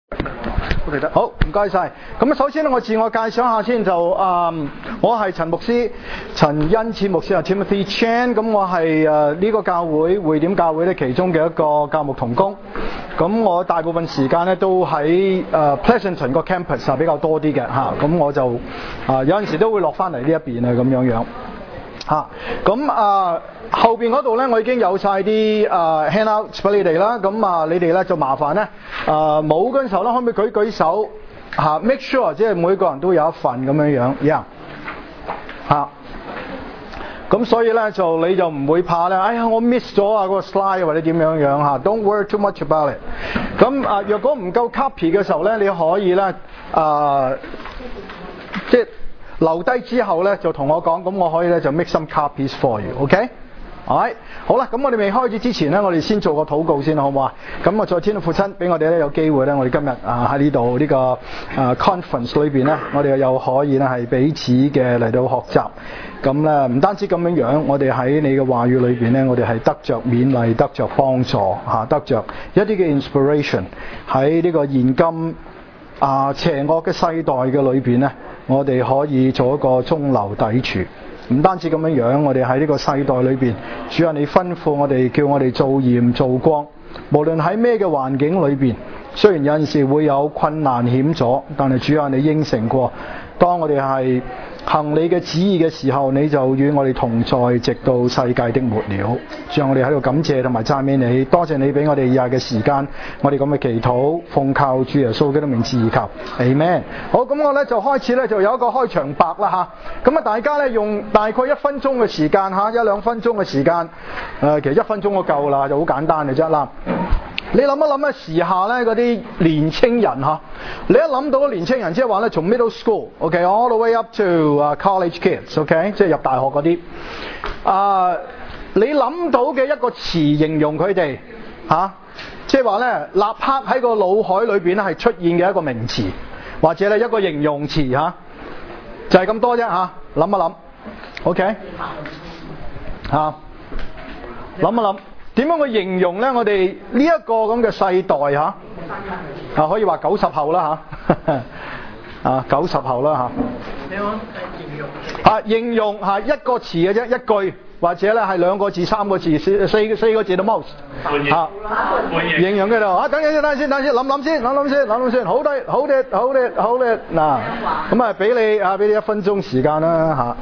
好，唔該晒。咁首先咧，我自我介紹一下先，就我係陳牧師，陳恩賜牧師啊 ，Timothy Chan。咁我係呢個教會匯點教會咧其中嘅一個教牧同工。咁我大部分時間咧都喺Pleasanton 個 campus 比較多啲嘅嚇。咁我就有陣時都會落翻嚟呢一邊啊咁樣樣嚇。咁後邊嗰度咧，我已經有晒啲handouts 俾你哋啦。咁你哋咧就麻煩咧冇嗰陣時候咧，可唔可以舉手make sure 即係每個人都有一份咁樣樣 ，yeah 嚇。咁所以咧你就唔會怕咧，哎呀我 miss 咗嗰個 slide 或者點樣樣嚇 ，don't worry too much about it。咁若果唔夠 copy 嘅時候咧，你可以咧即係留低之後咧就同我講，咁我可以咧就 make some copies for you，OK？好啦，咁我哋未開始之前咧，我哋先做個禱告先，好唔好啊？咁我再天父父親俾我哋咧有機會咧，我哋今日喺呢度呢個conference 裏邊咧，我哋又可以咧係彼此嘅嚟到學習。咁咧唔單止咁樣樣，我哋喺你嘅話語裏邊咧，我哋係得着勉勵，得着幫助得着一啲嘅 inspiration 喺呢個現今邪惡嘅世代嘅裏邊咧，我哋可以做一個中流砥柱。唔單止咁樣樣，我哋喺呢個世代裏邊，主啊，你吩咐我哋，叫我哋做鹽做光，無論喺咩嘅環境裏邊，雖然有陣時會有困難險阻，但係主啊，你應承過，當我哋係行你嘅旨意嘅時候，你就與我哋同在，直到世界的末了。主啊，我哋喺度感謝同埋讚美你，多謝你俾我哋以下嘅時間，我哋咁嘅祈禱，奉靠主耶穌基督名字而求 ，Amen。好，咁我咧就開始咧就有一個開場白啦嚇。咁大家咧用大概1分鐘嘅時間1-2分鐘嘅時間，其實1分鐘都夠啦，就好簡單嘅啫啦。你諗一諗咧，時下咧嗰啲年青人你一諗到年青人，即係話咧從 middle school，all the way up to college kids，即係入大學嗰啲，你諗到嘅一個詞形容佢哋即係話咧立刻喺個腦海裏邊咧係出現嘅一個名詞，或者咧一個形容詞就係咁多啫諗一諗 ，OK 諗一諗。點樣去形容咧？我哋呢一個咁嘅世代可以話90後啦90後啦你講形容一個詞嘅啫，一句或者咧係2個字、3個字、4個字到 most 形容佢度等陣先，諗先，好啲嗱，咁俾你1分鐘時間啦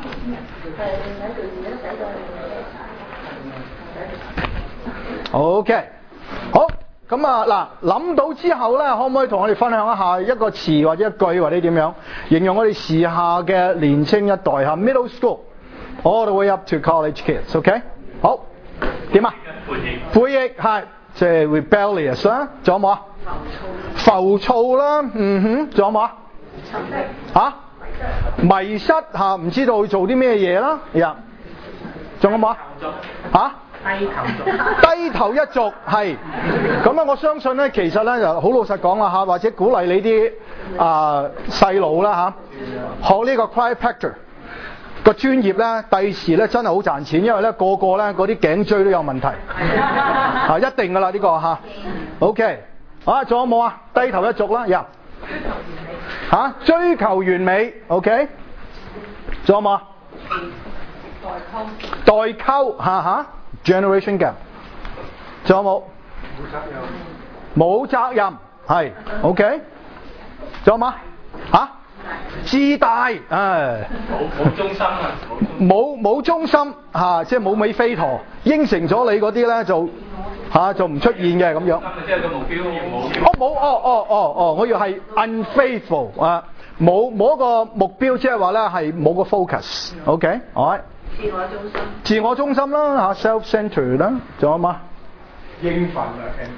OK， 好，咁嗱，諗到之後咧，可唔可以同我哋分享一下一個詞或者一句或者點樣形容我哋時下嘅年青一代middle school all the way up to college kids，OK？ 好，點背逆係即係 rebellious 啦，仲有冇浮躁啦，仲有冇迷失唔知道做啲咩嘢啦，仲有冇低頭一族係咁我相信咧，其實咧就好老實講啦或者鼓勵你啲細路啦學呢個 chiropractor 個專業咧，第時咧真係好賺錢，因為咧個個咧嗰啲頸椎都有問題一定噶啦呢個OK 仲有冇低頭一族啦追求完美 OK 仲有冇代溝Generation gap， 仲有冇責任係 OK， 仲有冇自大冇忠心冇忠心即係冇尾飛陀，應承咗你嗰啲咧就唔出現嘅咁樣。即係個目標我要係 unfaithful 冇一個目標，即係話咧係冇個 focus OK， alright。自我中心啦self-centered 啦，仲有嘛？應份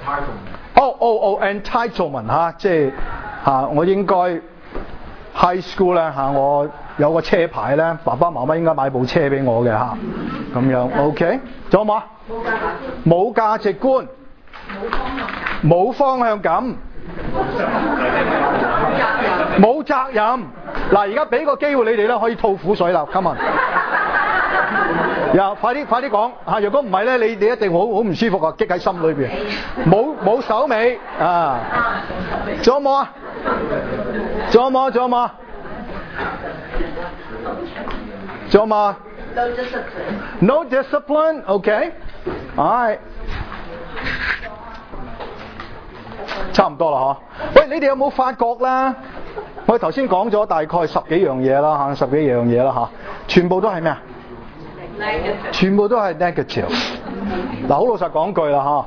entitlement 即係我應該 high school 咧我有個車牌咧，爸爸媽媽應該買部車俾我嘅咁樣 OK， 仲有冇冇價值觀，冇方向感，冇責任。嗱，而家俾個機會你哋咧，可以吐苦水啦，come on 快啲講嚇！如果唔係咧，你一定好唔舒服啊，激喺心裏邊。冇手尾啊！仲有冇啊？仲有冇？仲有冇？No discipline. Okay. Alright. 差唔多啦嗬。喂，你哋有冇發覺啦？我哋頭先講咗大概10幾樣嘢啦嚇，10幾樣嘢啦嚇，全部都係咩啊？全部都係 negative。嗱，好老實講句啦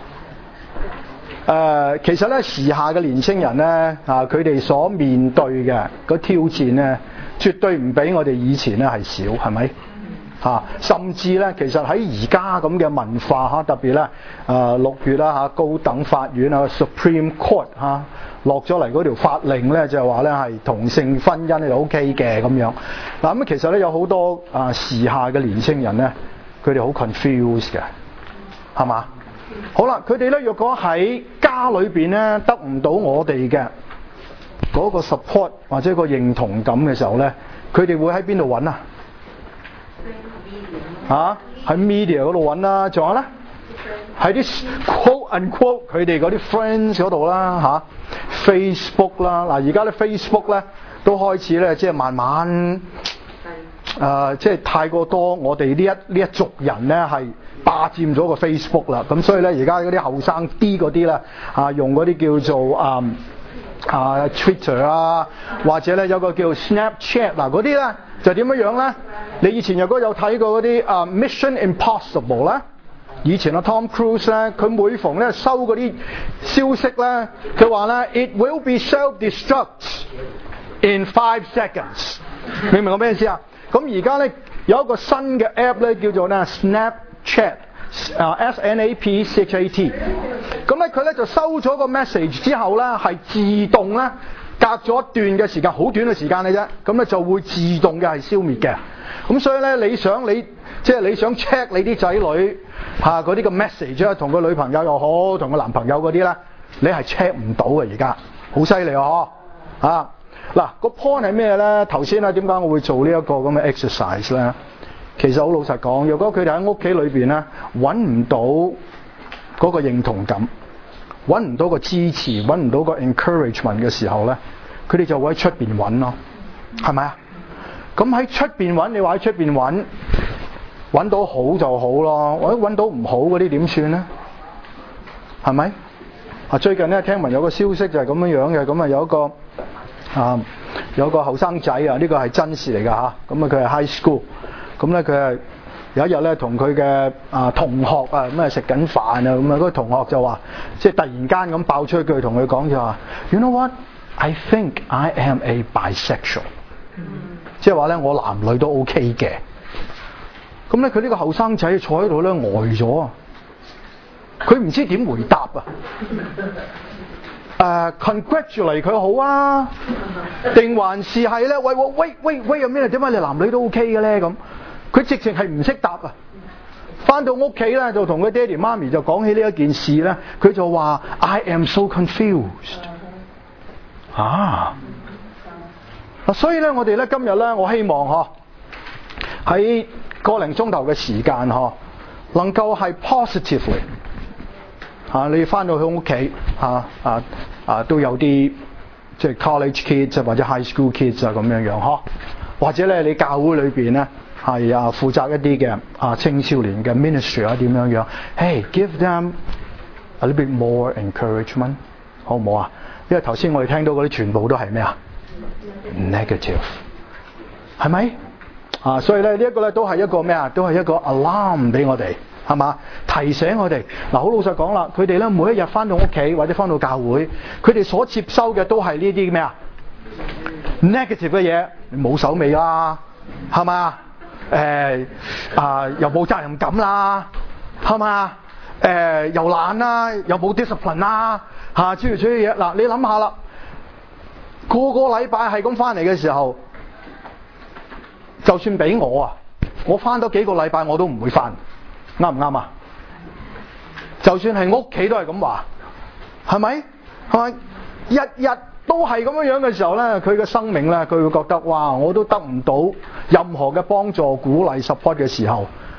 嚇。其實咧時下嘅年青人咧佢哋所面對嘅個挑戰咧，絕對唔比我哋以前咧係少，係咪？甚至咧，其實喺而家咁嘅文化特別咧6月啦高等法院Supreme Court 落咗嚟嗰條法令咧，就係話咧係同性婚姻係 OK 嘅咁樣。嗱咁其實咧有好多時下嘅年青人咧，佢哋好 confused 嘅，係嘛？好啦，佢哋咧若果喺家裏邊咧得唔到我哋嘅嗰個 support 或者個認同感嘅時候咧，佢哋會喺邊度揾啊？喺 media 嗰度揾啦，仲有咧喺啲 quote unquote 佢哋嗰啲 friends 嗰度啦Facebook 啦，嗱而家咧 Facebook 咧都開始咧即係慢慢即係太過多我哋呢一族人咧係霸佔咗個 Facebook 啦，咁所以咧而家嗰啲後生啲嗰啲咧用嗰啲叫做Twitter 啊，或者咧有個叫 Snapchat 嗱嗰啲咧就點樣咧？你以前如果有睇過嗰啲Mission Impossible 咧，以前Tom Cruise 咧，佢每逢咧收嗰啲消息咧，佢話咧 It will be self-destruct in 5 seconds。明唔明我咩意思啊？咁而家咧有一個新嘅 app 咧叫做咧 Snapchat。SNAPCHAT， 咁咧佢咧就收咗個 message 之後咧，係自動咧隔咗一段嘅時間，好短嘅時間嘅啫，咁咧就會自動嘅係消滅嘅。咁所以咧，你想 check 你啲仔女嗰啲個 message 啊，同個女朋友又好，同個男朋友嗰啲咧，你係 check 唔到嘅而家，好犀利啊！嗱個 point 係咩咧？頭先咧點解我會做呢一個咁嘅 exercise 咧？其實好老實講，如果佢哋喺屋企裏邊咧揾唔到嗰個認同感，揾唔到個支持，揾唔到個 encouragement 嘅時候咧，佢哋就會喺出邊揾咯，係咪啊？咁喺出邊揾，你話喺出邊揾到好就好咯，或者揾到唔好嗰啲點算咧？係咪？最近咧聽聞有個消息就係咁樣嘅，咁有個後生仔呢個係真事嚟㗎嚇，咁佢係 high school。咁咧佢係有一日咧同佢嘅同學咁食緊飯啊，咁嗰個同學就話，即係突然間咁爆出一句同佢講就話 ，You know what? I think I am a bisexual。即係話咧我男女都 OK 嘅。咁咧佢呢個後生仔坐喺度咧呆咗啊！佢唔知點回答啊！congratulate 佢好啊，定還是係咧？喂有咩？點解你男女都 OK 嘅咧？咁佢直情係唔識答啊！翻到屋企咧就同佢爹哋媽咪就講起呢一件事咧，佢就話 I am so confused 所以咧我哋咧今日咧我希望喺個零鐘頭嘅時間能夠係 positively 你翻到去屋企都有啲即係 college kids 或者 high school kids 咁樣或者咧你教會裏邊咧係負責一啲嘅青少年嘅 ministry 點樣，Hey give them a little bit more encouragement 好唔好啊？因為頭先我哋聽到嗰啲全部都係咩啊 negative 係咪所以咧呢一個咧都係一個咩啊？都係一個 alarm 俾我哋。係嘛？提醒我哋嗱，好老實講啦，佢哋咧每一日翻到屋企或者翻到教會，佢哋所接收嘅都係呢啲咩啊 negative 嘅嘢，冇手尾啦，係嘛？又冇責任感啦，係嘛？又懶啦，又冇 discipline 啦，諸如此類嘢。嗱，你諗下啦，個禮拜係咁翻嚟嘅時候，就算俾我翻多幾個禮拜我都唔會翻。啱唔啱啊？就算係屋企都係咁話，係咪？日日都係咁樣嘅時候咧，佢嘅生命咧，佢會覺得哇，我都得唔到任何嘅幫助、鼓勵、support 嘅時候，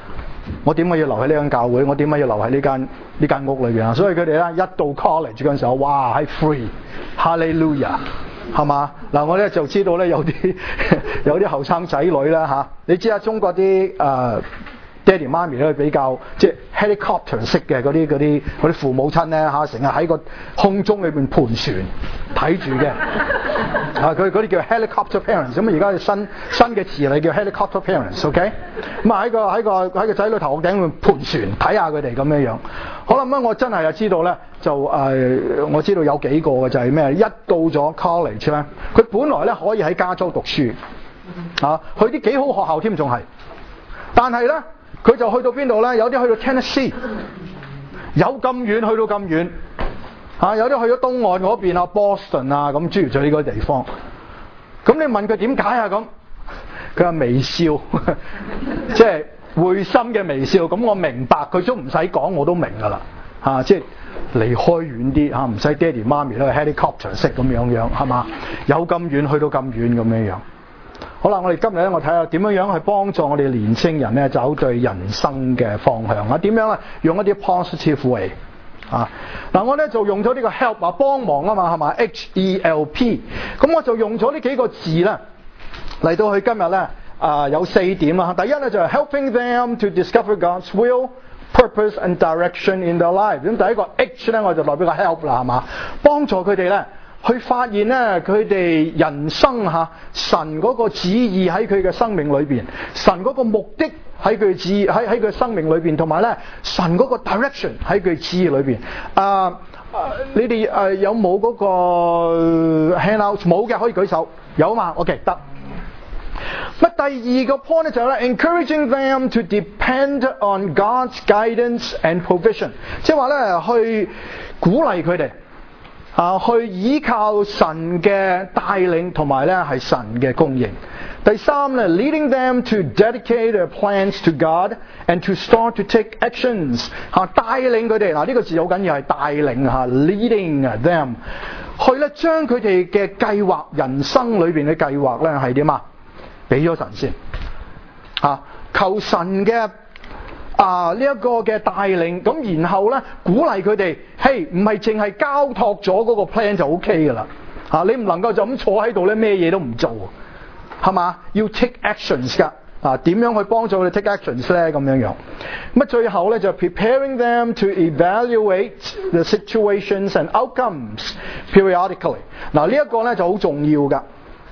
我點解要留喺呢間教會？我點解要留喺呢間屋裏邊啊？所以佢哋咧一到 college 嗰陣時候，哇係 free， 哈利路亞，係嘛？嗱我咧就知道咧有啲後生仔女啦嚇，你知啊中國啲爹哋媽咪咧比較即係 helicopter 式嘅嗰啲父母親咧嚇，成日喺個空中裏邊盤旋睇住嘅，佢嗰啲叫 helicopter parents， 咁而家新嘅詞嚟叫 helicopter parents，OK？ 咁啊喺個仔女頭殼頂度盤旋睇下佢哋咁樣。好啦，咁我真係知道咧，就我知道有幾個嘅就係咩？一到咗 college 咧，佢本來咧可以喺加州讀書，去啲幾好學校添仲係，但係咧。佢就去到邊度咧？有啲去到 Tennessee， 有咁遠去到咁遠，有啲去咗東岸嗰邊啊 Boston 啊咁諸如此類呢個地方。咁你問佢點解啊？咁佢話微笑，即係會心嘅微笑。咁我明白，佢都唔使講我都明㗎啦，即係離開遠啲唔使爹哋媽咪咧 helicopter 式咁樣係嘛？有咁遠去到咁遠咁樣。好啦，我哋今日咧，我睇下點樣去幫助我哋年青人咧走對人生嘅方向啊？點樣咧用一啲 positive way 嗱，我咧就用咗呢個 help 幫忙啊嘛，係嘛 HELP， 咁我就用咗呢幾個字咧嚟到去今日咧有4點啦。第一咧就係 helping them to discover God's will、purpose and direction in their life。咁第一個 H 咧我就代表個 help 啦，係嘛，幫助佢哋咧。去發現咧，佢哋人生神嗰個旨意喺佢嘅生命裏邊，神嗰個目的喺佢生命裏邊，同埋咧神嗰個 direction 喺佢旨意裏邊。你哋有冇嗰個 handout？ 冇嘅可以舉手，有嘛 ？OK 得。咁第二個 point 咧就係咧 encouraging them to depend on God's guidance and provision， 即係話咧去鼓勵佢哋。去依靠神嘅帶領同埋咧係神嘅供應。第三咧 leading them to dedicate their plans to God and to start to take actions， 帶領佢哋嗱呢個字好緊要係帶領leading them 去咧將佢哋嘅計劃人生裏邊嘅計劃咧係點啊？俾咗神先求神嘅呢一個嘅帶領，咁然後咧鼓勵佢哋，嘿唔係淨係交託咗嗰個 plan 就 OK 噶啦，你唔能夠就咁坐喺度咧咩嘢都唔做，係嘛？要 take actions 噶，點樣去幫助佢哋 take actions 咧咁樣。咁最後咧就 preparing them to evaluate the situations and outcomes periodically。嗱呢一個咧就好重要噶，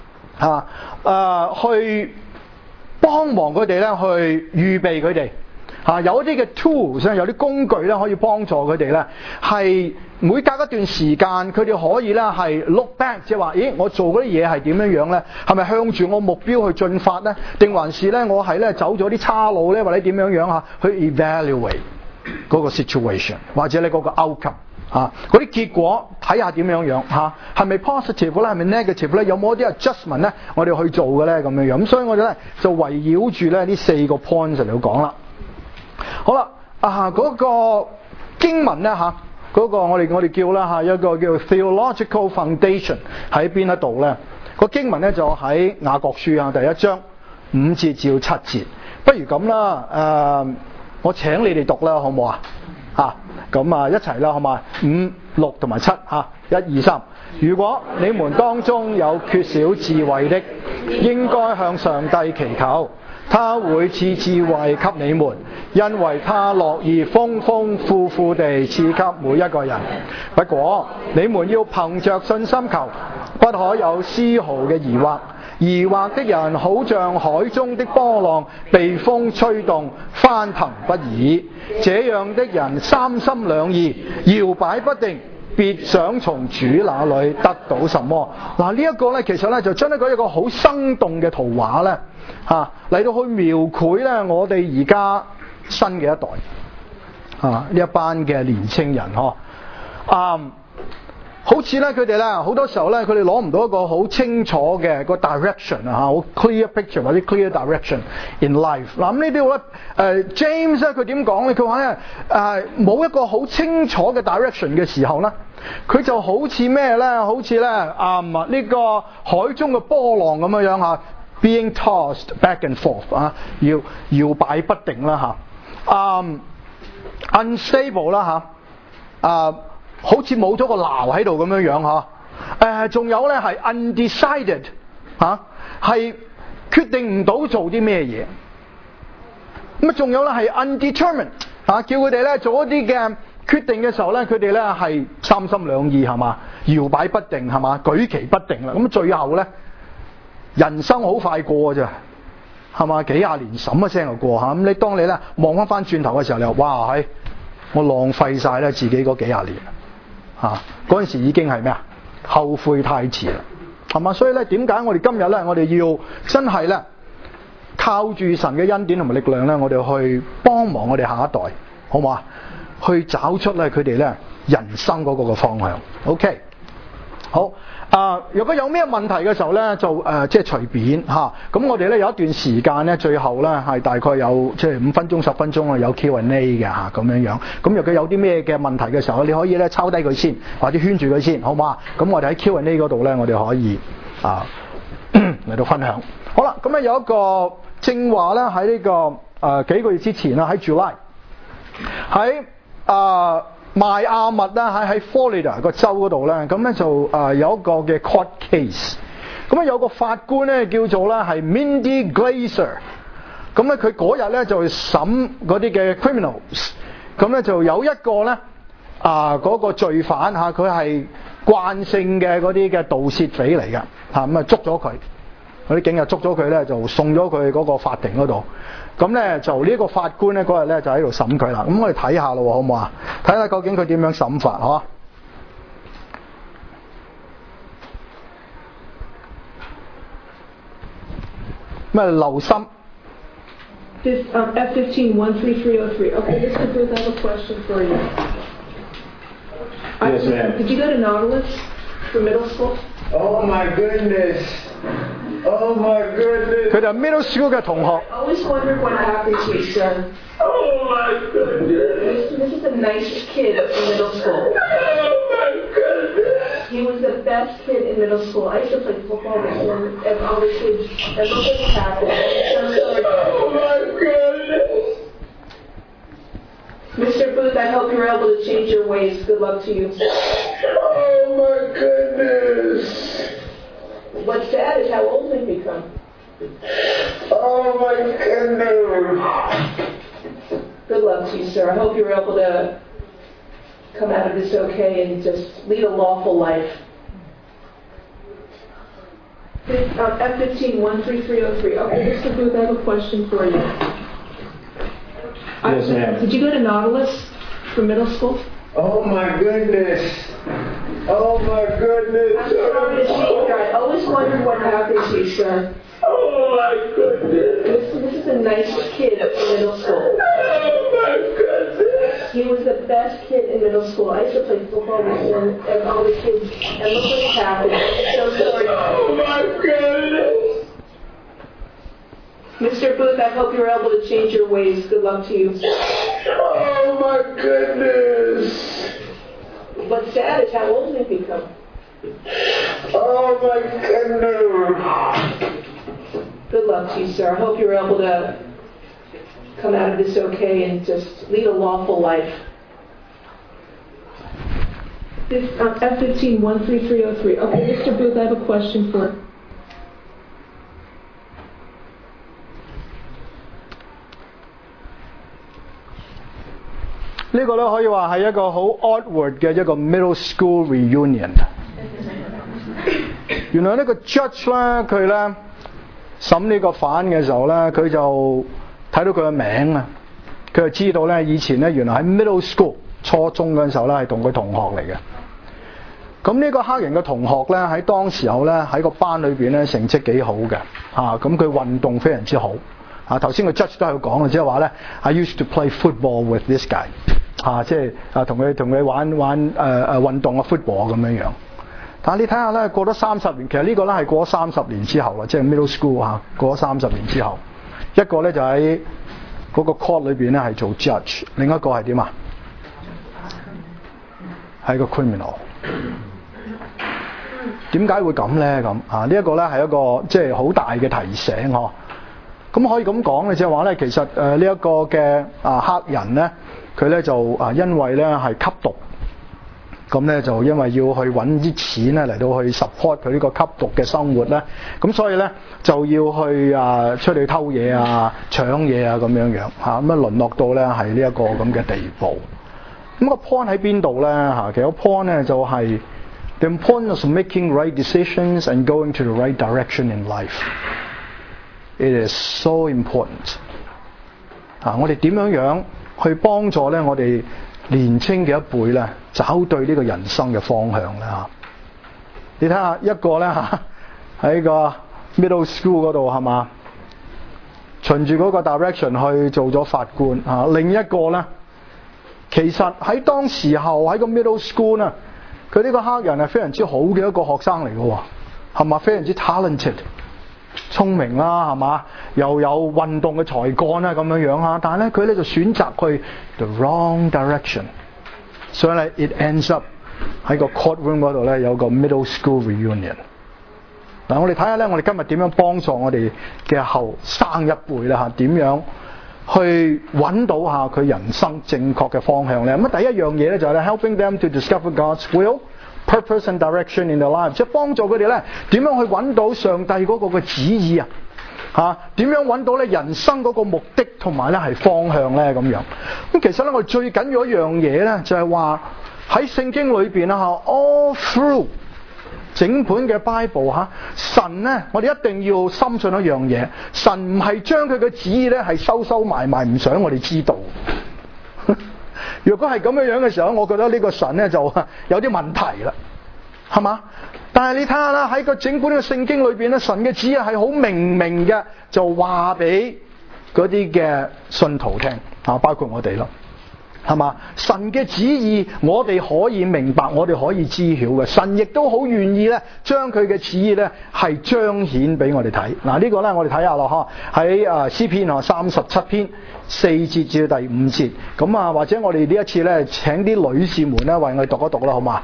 去幫忙佢哋咧去預備佢哋。有一啲嘅 tools 有啲工具咧可以幫助佢哋咧，係每隔一段時間佢哋可以咧係 look back， 即係話，咦我做嗰啲嘢係點樣樣咧？係咪向住我目標去進發咧？定還是咧我係咧走咗啲差路咧？或者點樣樣去 evaluate 嗰個 situation， 或者咧嗰個 outcome 嗰啲結果睇下點樣樣係咪 positive 咧？係咪 negative 咧？有冇一啲 adjustment 咧？我哋去做嘅咧咁樣樣。咁所以我哋咧就圍繞住咧呢4個 point 嚟講啦。好啦，嗰個經文咧嗰個我哋叫啦一個叫 theological foundation 喺邊一度咧？個經文咧就喺雅各書第1章5節至到7節。不如咁啦，我請你哋讀啦，好唔好啊？咁一齊啦，好嘛？5、6同埋71、2、3。如果你們當中有缺少智慧的，應該向上帝祈求。他會賜智慧給你們，因為他樂意豐豐富富地賜給每一個人。不過你們要憑着信心求，不可有絲毫嘅疑惑。疑惑的人好像海中的波浪，被風吹動，翻騰不已。這樣的人三心兩意，搖擺不定，別想從主那裏得到什麼。嗱，呢一個咧，其實咧就將一個好生動嘅圖畫咧，嚟到去描繪咧我哋而家新嘅一代，呢一班嘅年青人好似咧佢哋咧好多時候咧佢哋攞唔到一個好清楚嘅個 direction 好 clear picture 或者 clear direction in life。嗱，咁呢啲咧James 咧佢點講咧？佢話咧冇一個好清楚嘅 direction 嘅時候咧，佢就好似咩咧？好似咧呢個海中嘅波浪咁樣being tossed back and forth 搖擺不定啦 unstable 啦好似冇咗個錨喺度咁樣樣仲有咧係 undecided 係決定唔到做啲咩嘢。咁仲有咧係 undetermined 叫佢哋咧做一啲嘅決定嘅時候咧，佢哋咧係三心兩意係嘛，搖擺不定係嘛，舉棋不定啦。咁最後咧，人生好快過咋，係嘛？幾廿年審一聲就過嚇。咁你當你咧望翻轉頭嘅時候，你話哇係，我浪費晒咧自己嗰幾廿年嗰陣時已經係咩啊？後悔太遲啦，係嘛？所以咧點解我哋今日咧，我哋要真係咧靠住神嘅恩典同埋力量咧，我哋去幫忙我哋下一代，好唔好啊？去找出咧佢哋咧人生嗰個嘅方向。OK， 好如果有咩問題嘅時候咧，就即係隨便嚇。咁我哋咧有一段時間咧，最後咧係大概有即係5分鐘10分鐘啊，有 Q&A 嘅嚇咁樣樣。咁如果有啲咩嘅問題嘅時候，你可以咧抄低佢先，或者圈住佢先，好唔好啊？咁我哋喺 Q&A 嗰度咧，我哋可以嚟到分享。好啦，咁有一個正話咧喺呢個幾個月之前啦，喺 July 喺邁阿密啦，喺 Florida 個州嗰度咧，咁咧就有一個嘅 court case， 咁有個法官咧叫做咧係 Mindy Glaser， 咁咧佢嗰日咧就審嗰啲嘅 criminals， 咁咧就有一個咧嗰個罪犯佢係慣性嘅嗰啲嘅盜竊匪嚟嘅咁啊捉咗佢，嗰啲警察捉咗佢咧就送咗佢嗰個法庭嗰度。咁咧就呢個法官咧嗰日咧就喺度審佢啦。咁我哋睇下咯，好唔好啊？睇下究竟佢點樣審法，嗬？咩留心 This F15-13303. Okay, Mr. Booth, I have a question for you. Yes, ma'am. Did you go to Nautilus for middle school? Oh my goodness. Oh my goodness. 佢哋係 middle school 嘅同學。 I always wondered what happened to you, sir. Oh my goodness. This is the nicest kid in middle school. Oh my goodness. He was the best kid in middle school. I used to play football with him and all the kids. And look what happened. I'm so sorry. Oh my goodness. Mr. Booth, I hope you're able to change your ways. Good luck to you. Oh my goodness. What's sad is how old we've become. Oh my goodness. Good luck to you, sir. I hope you're able to come out of this okay and just lead a lawful life. F15-13303. Okay, Mr. Booth, I have a question for you. Yes, ma'am. Did you go to Nautilus for middle school? Oh my goodness. Oh my goodness. I'm sorry to see you. I always wondered what happened to you, sir. Oh my goodness. This is the nicest kid in middle school. Oh my goodness. He was the best kid in middle school. I used to play football with him and all the kids. And look what happened. I'm so sorry. Oh my goodness. Mr. Booth, I hope you're able to change your ways. Good luck to you. Oh my goodness. What's sad is how old we've become. Oh my goodness. Good luck to you, sir. I hope you're able to come out of this okay and just lead a lawful life. This F15-13303. Okay, Mr. Booth, I have a question for. 呢個咧可以話係一個好 awkward 嘅一個 middle school reunion。原來呢個 judge 咧，佢咧審呢個犯嘅時候咧，佢就睇到佢嘅名啊，佢就知道咧以前咧原來喺 middle school 初中嗰陣時候咧係同佢同學嚟嘅。咁呢個黑人嘅同學咧喺當時候咧喺個班裏邊咧成績幾好嘅咁佢運動非常之好頭先個 judge 都係講嘅，即係話咧 I used to play football with this guy 即係同佢玩運動嘅 football 咁樣樣。但係你睇下咧，過咗30年，其實呢個咧係過咗30年之後啦，即係 middle school 過咗30年之後，一個咧就喺嗰個 court 裏邊咧係做 judge， 另一個係點啊？係個 criminal。點解會咁咧？咁呢一個咧係一個即係好大嘅提醒咁可以咁講嘅，即係話咧，其實呢一個嘅黑人咧，佢咧就因為咧係吸毒，咁咧就因為要去揾啲錢咧嚟到去 support 佢呢個吸毒嘅生活咧，咁所以咧就要去出去偷嘢搶嘢咁樣樣嚇，咁淪落到咧係呢一個咁嘅地步。咁個 point 喺邊度咧嚇？其實個 point 咧就係 the importance of making right decisions and going to the right direction in life. It is so important. 我哋點樣去幫助咧我哋年青嘅一輩咧找對呢個人生嘅方向咧嚇？你睇下一個咧喺個 middle school 嗰度係嘛，循住嗰個 direction 去做咗法官另一個咧。其實喺當時候喺個 middle school 咧，佢呢個黑人係非常之好嘅一個學生嚟嘅喎，係嘛？非常之 talented， 聰明啦，係嘛？又有運動嘅才幹啦咁樣樣啊，但係咧佢咧就選擇去 the wrong direction， 所以咧 it ends up 喺個 courtroom 嗰度咧有個 middle school reunion。嗱，我哋睇下咧，我哋今日點樣幫助我哋嘅後生一輩啦點樣去揾到下佢人生正確嘅方向咧？咁第一樣嘢咧就係咧 helping them to discover God's will, purpose and direction in their lives， 即係幫助佢哋咧點樣去揾到上帝嗰個嘅旨意點樣揾到咧人生嗰個目的同埋咧係方向咧咁樣。咁其實咧我哋最緊要一樣嘢咧就係話喺聖經裏邊all through整本嘅 Bible 神咧，我哋一定要深信一樣嘢，神唔係將佢嘅旨意咧係收埋唔想我哋知道。如果係咁樣嘅時候，我覺得呢個神咧就有啲問題啦，係嘛？但係你睇下啦，喺個整本嘅聖經裏邊咧，神嘅旨意係好明嘅，就話俾嗰啲嘅信徒聽包括我哋咯。係嘛？神嘅旨意我哋可以明白，我哋可以知曉嘅。神亦都好願意咧，將佢嘅旨意咧係彰顯俾我哋睇。嗱，呢個咧我哋睇下咯喺詩篇37篇4節至到第5節。咁或者我哋呢一次咧請啲女士們咧為我哋讀一讀啦，好嘛？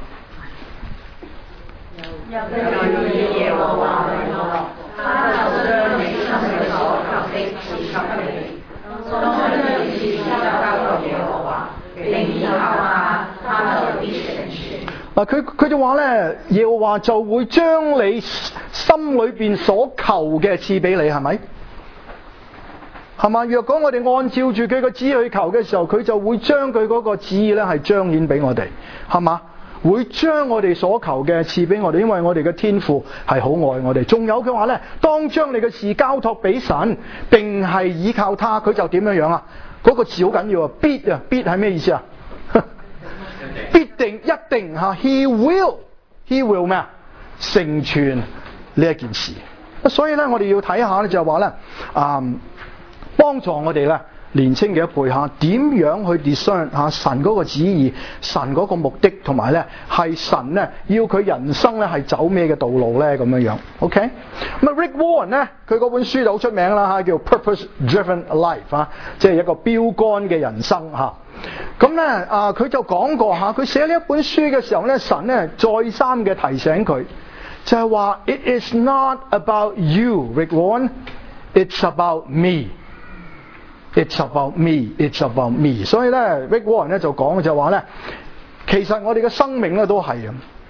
耶和華為樂，他就將你心裏所求的賜給你。當你次交託耶和華，並倚靠他就必成全。佢就話咧，耶和華就會將你心裏邊所求嘅賜俾你，係咪？係嘛？若果我哋按照住佢個旨意去求嘅時候，佢就會將佢嗰個旨意咧係彰顯俾我哋，係嘛？會將我哋所求嘅賜俾我哋，因為我哋嘅天父係好愛我哋。仲有佢話咧，當將你嘅事交託俾神，並係依靠他，佢就點樣樣嗰個字好緊要必係咩意思必定一定He will 咩成全呢一件事。所以咧，我哋要睇下咧，就係話咧，幫助我哋咧。年青嘅一輩點樣去 discern 神嗰個旨意、神嗰個目的，同埋咧係神咧要佢人生咧係走咩嘅道路咧咁樣樣 ，OK？ 咁Rick Warren 咧，佢嗰本書就好出名啦叫 Purpose Driven Life 即係一個標杆嘅人生咁咧佢就講過佢寫呢一本書嘅時候咧，神咧再三嘅提醒佢，就係話 It is not about you, Rick Warren, it's about me.It's about me. It's about me. 所以咧 ，Rick Warren 咧就講就話咧，其實我哋嘅生命咧都係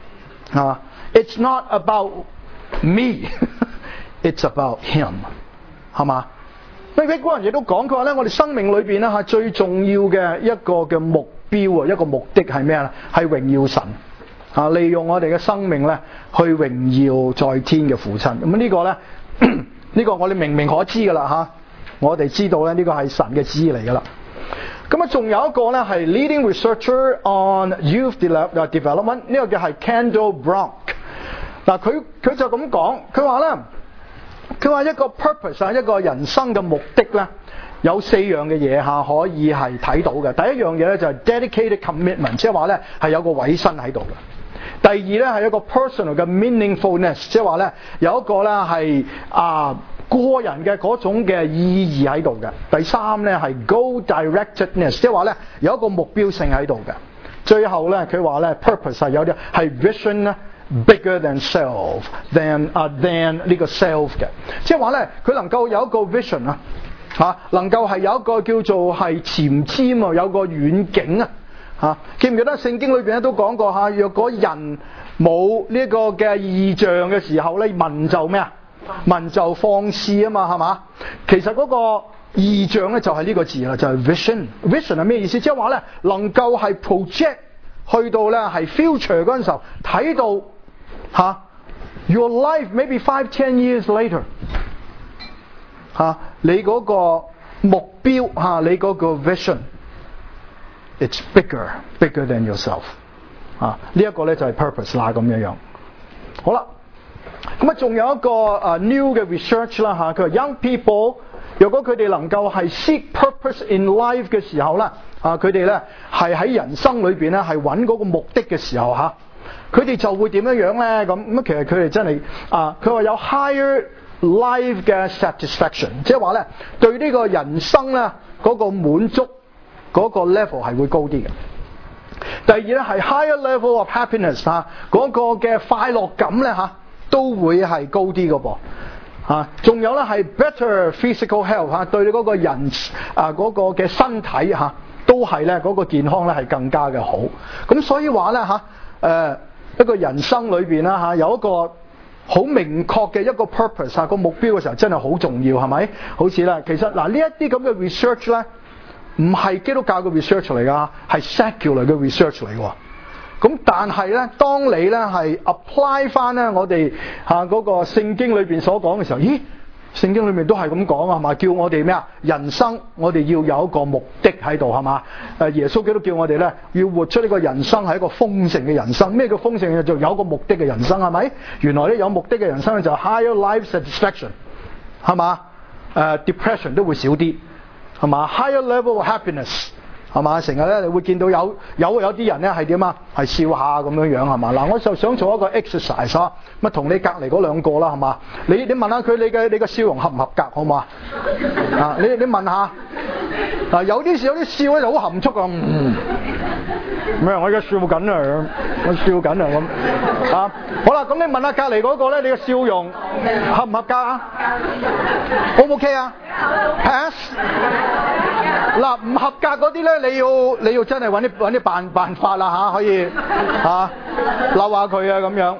It's not about me. It's about him. 係嘛？所以 Rick Warren 亦都講佢話咧，我哋生命裏邊咧最重要嘅一個嘅目標一個目的係咩咧？係榮耀神利用我哋嘅生命咧去榮耀在天嘅父親。咁呢個咧呢個我哋明可知噶啦我哋知道咧呢個係神嘅旨意嚟噶啦。咁仲有一個咧係 Leading Researcher on Youth Development， 呢個叫係 Kendall Brown。嗱佢就咁講，佢話一個 purpose 一個人生嘅目的咧有4樣嘅嘢可以係睇到嘅。第一樣嘢咧就係 dedicated commitment， 即係話咧係有個委身喺度嘅。第二咧係一個 personal 嘅 meaningfulness， 即係話咧有一個咧係個人嘅嗰種嘅意義喺度嘅。第三咧係 goal directedness， 即係話咧有一個目標性喺度嘅。最後咧佢話咧 purpose 係有啲係 vision 咧 bigger than self，than 呢個 self 嘅，即係話咧，佢能夠有一個 vision 啊，能夠係有一個叫做係前瞻啊，有個遠景啊，記唔記得聖經裏邊咧都講過嚇？若果人冇呢個嘅異象嘅時候咧，民就咩啊？民就放肆啊嘛，係嘛？其實嗰個異象咧就係呢個字啦，就係 vision。vision 係咩意思？即係話咧，能夠係 project 去到咧係 future 嗰陣時候睇到嚇，your life maybe 5-10 years later 嚇，你嗰個目標嚇，你嗰個 vision，it's bigger than yourself 啊！呢一個咧就係 purpose 啦咁樣。好啦，咁啊仲有一個new 嘅 research 啦嚇，佢話 young people 如果佢哋能夠係 seek purpose in life 嘅時候啦，佢哋咧係喺人生裏邊咧係揾嗰個目的嘅時候嚇，佢哋就會點樣樣咧咁其實佢哋真係佢話有 higher life 嘅 satisfaction， 即係話咧對呢個人生咧嗰個滿足嗰個 level 係會高啲嘅。第二咧係 higher level of happiness 嗰個嘅快樂感咧都會係高啲嘅噃仲有咧係 better physical health 對你嗰個人嗰個嘅身體都係咧嗰個健康咧係更加嘅好。咁所以話咧一個人生裏邊啦有一個好明確嘅一個 purpose 個目標嘅時候真係好重要，係咪？好似咧其實呢一啲咁嘅 research 咧唔係基督教嘅 research 嚟㗎，係 secular 嘅 research 嚟㗎。咁但係咧，當你咧係 apply 翻咧我哋嗰個聖經裏邊所講嘅時候，咦？聖經裏面都係咁講係嘛？叫我哋咩啊？人生我哋要有一個目的喺度係嘛？耶穌基督叫我哋咧要活出呢個人生係一個豐盛嘅人生。咩叫豐盛嘅？就有一個目的嘅人生係咪？原來咧有目的嘅人生咧就 higher life satisfaction 係嘛？depression 都會少啲係嘛 ？higher level of happiness。係嘛？成日咧，你會見到有啲人咧係點啊？係笑下咁樣係嘛？嗱，我就想做一個 exercise 咁同你隔離嗰兩個啦，係嘛？你問下佢你嘅笑容合唔合格，好唔好啊？你問下有啲笑咧就好含蓄咩？我而家笑緊啊，我笑緊啊咁好啦，咁你問下隔離嗰個咧，你嘅笑容合唔合格啊 ？O 唔 OK 啊 ？Pass 嗱，唔合格嗰啲咧，你要真係揾啲辦法啦可以鬧下佢啊咁樣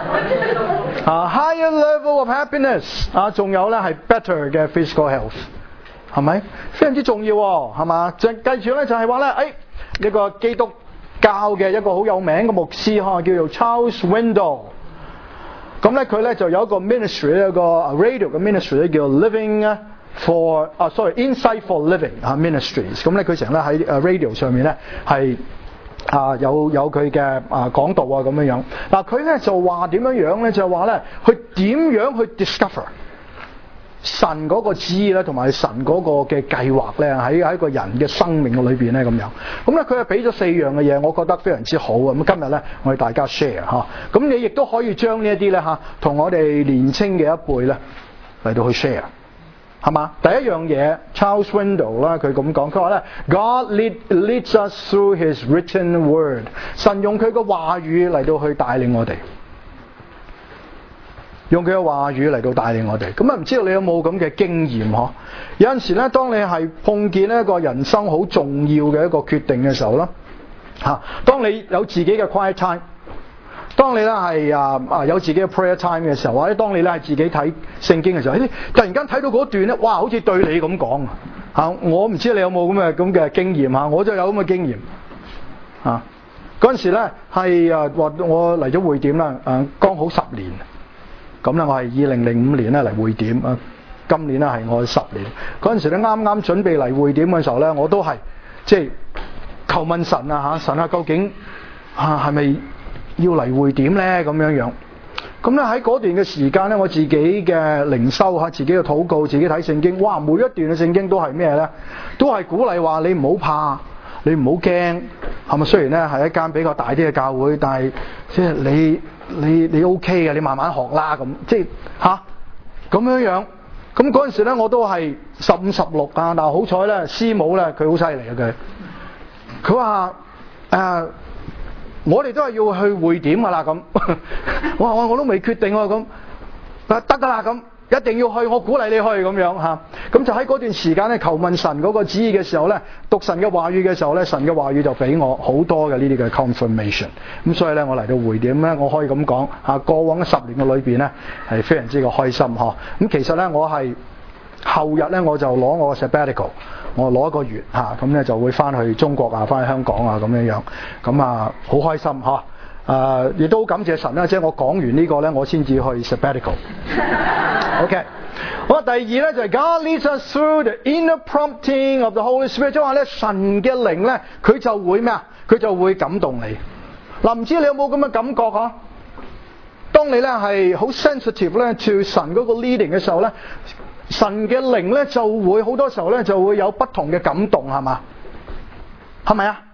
higher level of happiness 仲有咧係 better 嘅 physical health 係咪？非常之重要係嘛？繼住咧就係話咧呢個基督教嘅一個好有名嘅牧師叫做 Charles Swindoll。咁咧佢咧就有一個 ministry 一個 radio 嘅 ministry 咧叫 Living Insight for Living Ministries。咁咧佢成日咧喺radio 上面咧係有佢嘅講道咁樣。嗱佢咧就話點樣咧？就係話咧佢點樣去 discover 神嗰個旨意咧，同埋神嗰個嘅計劃咧喺一個人嘅生命裏邊咧咁樣。咁咧佢係俾咗4樣嘅嘢，我覺得非常之好啊！咁今日咧我哋大家 share 咁你亦都可以將呢一啲咧同我哋年青嘅一輩咧嚟到去 share。係嘛？第一樣嘢 ，Charles Swindoll 啦，佢咁講，佢話咧 ，God leads us through His written word。神用佢嘅話語嚟到去帶領我哋，用佢嘅話語嚟到帶領我哋。咁唔知道你有冇咁嘅經驗嗬？有陣時咧，當你係碰見一個人生好重要嘅一個決定嘅時候啦，當你有自己嘅 quiet time。當你咧係有自己嘅 prayer time 嘅時候，或者當你咧係自己睇聖經嘅時候，突然間睇到嗰段咧，哇！好似對你咁講我唔知你有冇咁嘅經驗我就有咁嘅經驗嗰陣時咧係話我嚟咗會點啦剛好10年，咁咧我係2005年咧嚟會點今年咧係我10年嗰陣時咧啱啱準備嚟會點嘅時候咧，我都係即係求問神神究竟係咪要嚟會點咧咁樣咁咧喺嗰段嘅時間咧，我自己嘅靈修自己嘅禱告，自己睇聖經，哇！每一段嘅聖經都係咩咧？都係鼓勵話你唔好怕，你唔好驚，係咪？雖然咧係一間比較大啲嘅教會，但係即係你 OK 嘅，你慢慢學啦咁，即係咁樣。咁嗰陣時咧，我都係15、16但係好彩咧，師母咧佢好犀利佢話我哋都係要去會點㗎啦咁。我話我都未決定喎咁，得㗎啦咁。一定要去，我鼓勵你去咁樣嚇。咁就喺嗰段時間咧，求問神嗰個旨意嘅時候咧，讀神嘅話語嘅時候咧，神嘅話語就俾我好多嘅呢啲嘅 confirmation。咁所以咧，我嚟到回點咧，我可以咁講嚇，過往10年嘅裏邊咧係非常之嘅開心嗬。咁其實咧，我係後日咧我就攞我嘅 sabbatical， 我攞1個月嚇，咁咧就會翻去中國啊，翻去香港啊咁樣樣。咁啊好開心嗬。亦都感謝神啦，即係我講完呢個咧，我先至去 sabbatical。OK， 好啦，第二咧就係 God leads us through the inner prompting of the Holy Spirit， 即係話咧神嘅靈咧，佢就會咩啊？佢就會感動你。嗱，唔知你有冇咁嘅感覺啊？當你咧係好 sensitive 咧 to 神嗰個 leading 嘅時候咧，神嘅靈咧就會好多時候咧就會有不同嘅感動，係嘛？係咪啊？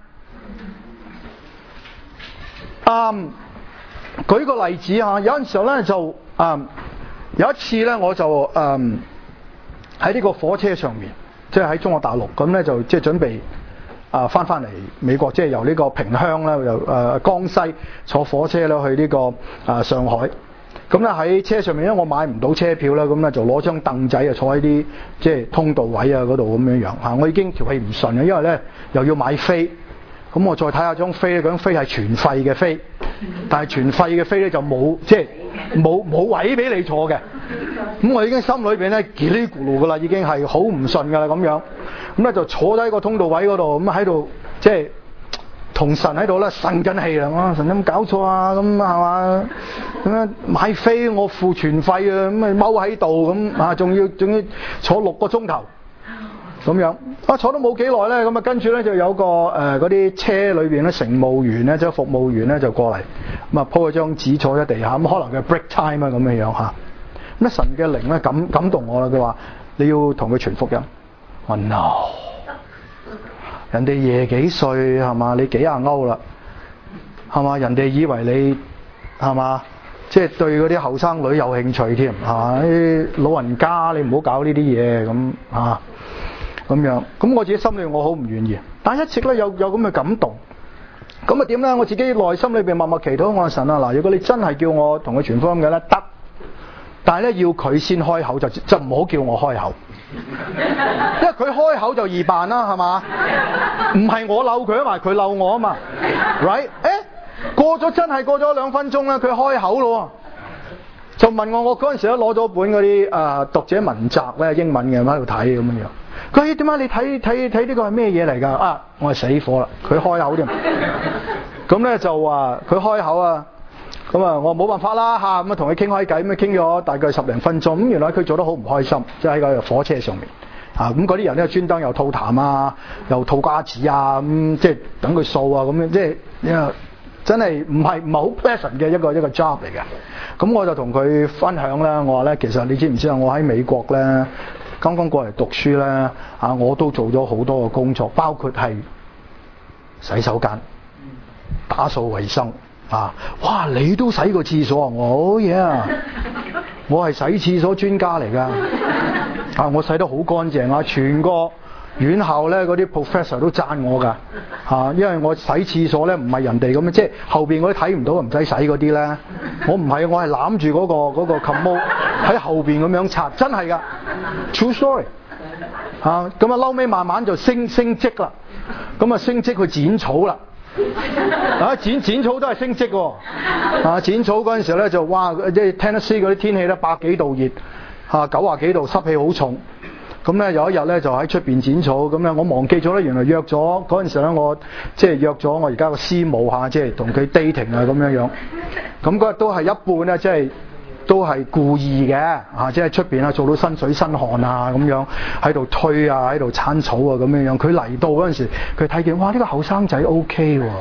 舉個例子嚇，有陣時候咧就有一次咧我就喺呢個火車上面，即係喺中國大陸咁咧就即係準備翻嚟美國，即係由呢個萍鄉咧由江西坐火車咧去呢個上海。咁咧喺車上面，因為我買唔到車票啦，咁咧就攞張凳仔啊坐喺啲即係通道位啊嗰度咁樣樣嚇。我已經條氣唔順啊，因為咧又要買飛。咁我再睇下張飛咧，嗰張飛係全費嘅飛，但係全費嘅飛咧就冇即係冇位俾你坐嘅。咁我已經心裏邊咧嘰哩咕嚕噶啦，已經係好唔順噶啦咁樣。咁咧就坐低個通道位嗰度，咁喺度即係同神喺度咧呻緊氣啦。神有冇搞錯啊？咁係嘛？咁樣買飛我付全費啊，咁啊踎喺度咁啊，仲要坐6個鐘頭。咁樣坐都冇幾耐咧，咁啊跟住咧就有個嗰啲車裏邊咧乘務員咧即係服務員咧就過嚟，咁啊鋪咗張紙坐喺地下，咁可能嘅 break time 啊咁樣樣嚇。咁神嘅靈咧感動我啦，佢話你要同佢傳福音。我 no， 人哋夜幾歲係嘛？你幾廿歐啦係嘛？人哋以為你係嘛？即係對嗰啲後生女有興趣添嚇，啲老人家你唔好搞呢啲嘢咁嚇。咁樣，咁我自己心裏我好唔願意，但係一直咧有咁嘅感動，咁啊點咧？我自己內心裏邊默默祈禱，我話神啊嗱，如果你真係叫我同佢傳福音嘅咧，得，但係咧要佢先開口，就唔好叫我開口，因為佢開口就易辦啦，係嘛？唔係我嬲佢啊嘛，佢嬲我啊嘛 ，right？ 過咗2分鐘咧，佢開口咯，就問我嗰陣時咧攞咗本嗰啲讀者文摘咧英文嘅喺度睇咁樣樣。佢點解你睇呢個係咩嘢嚟㗎？我係死火啦！佢開口添，咁咧就話佢開口啊，咁啊我冇辦法啦嚇，咁啊同佢傾開偈，咁啊傾咗大概10零分鐘，咁原來佢做得好唔開心，即係喺個火車上面咁嗰啲人咧專登又吐痰啊，又吐瓜子啊，咁即係等佢掃啊，咁樣即係真係唔係好 pleasant 嘅一個 job 嚟嘅。咁我就同佢分享啦，我話咧其實你知唔知啊？我喺美國咧。剛剛過嚟讀書咧，我都做咗好多嘅工作，包括係洗手間、打掃衛生哇！你都洗過廁所啊？我嘢我係洗廁所專家嚟㗎，我洗得好乾淨啊！全個院校咧嗰啲 professor 都讚我㗎因為我洗廁所咧唔係人哋咁樣，即係後邊嗰啲睇唔到唔使洗嗰啲咧，我唔係，我係攬住嗰個 commode 喺後邊咁樣擦，真係㗎 ，true story 咁啊嬲尾慢慢就升職啦，咁啊升職去剪草啦，剪草都係升職喎，剪草嗰陣時咧就哇，即係 Tennessee 嗰啲天氣咧100幾度熱90幾度濕氣好重。咁咧有一日咧就喺出邊剪草，咁咧我忘記咗咧，原來約咗嗰陣時咧我即係約咗我而家個師母即係同佢 dating 啊咁樣樣。咁嗰日都係一半咧，即係都係故意嘅即係出邊做到身水身汗啊咁樣，喺度推啊，喺度鏟草啊咁樣樣。佢嚟到嗰陣時，佢睇見哇呢個後生仔 OK 喎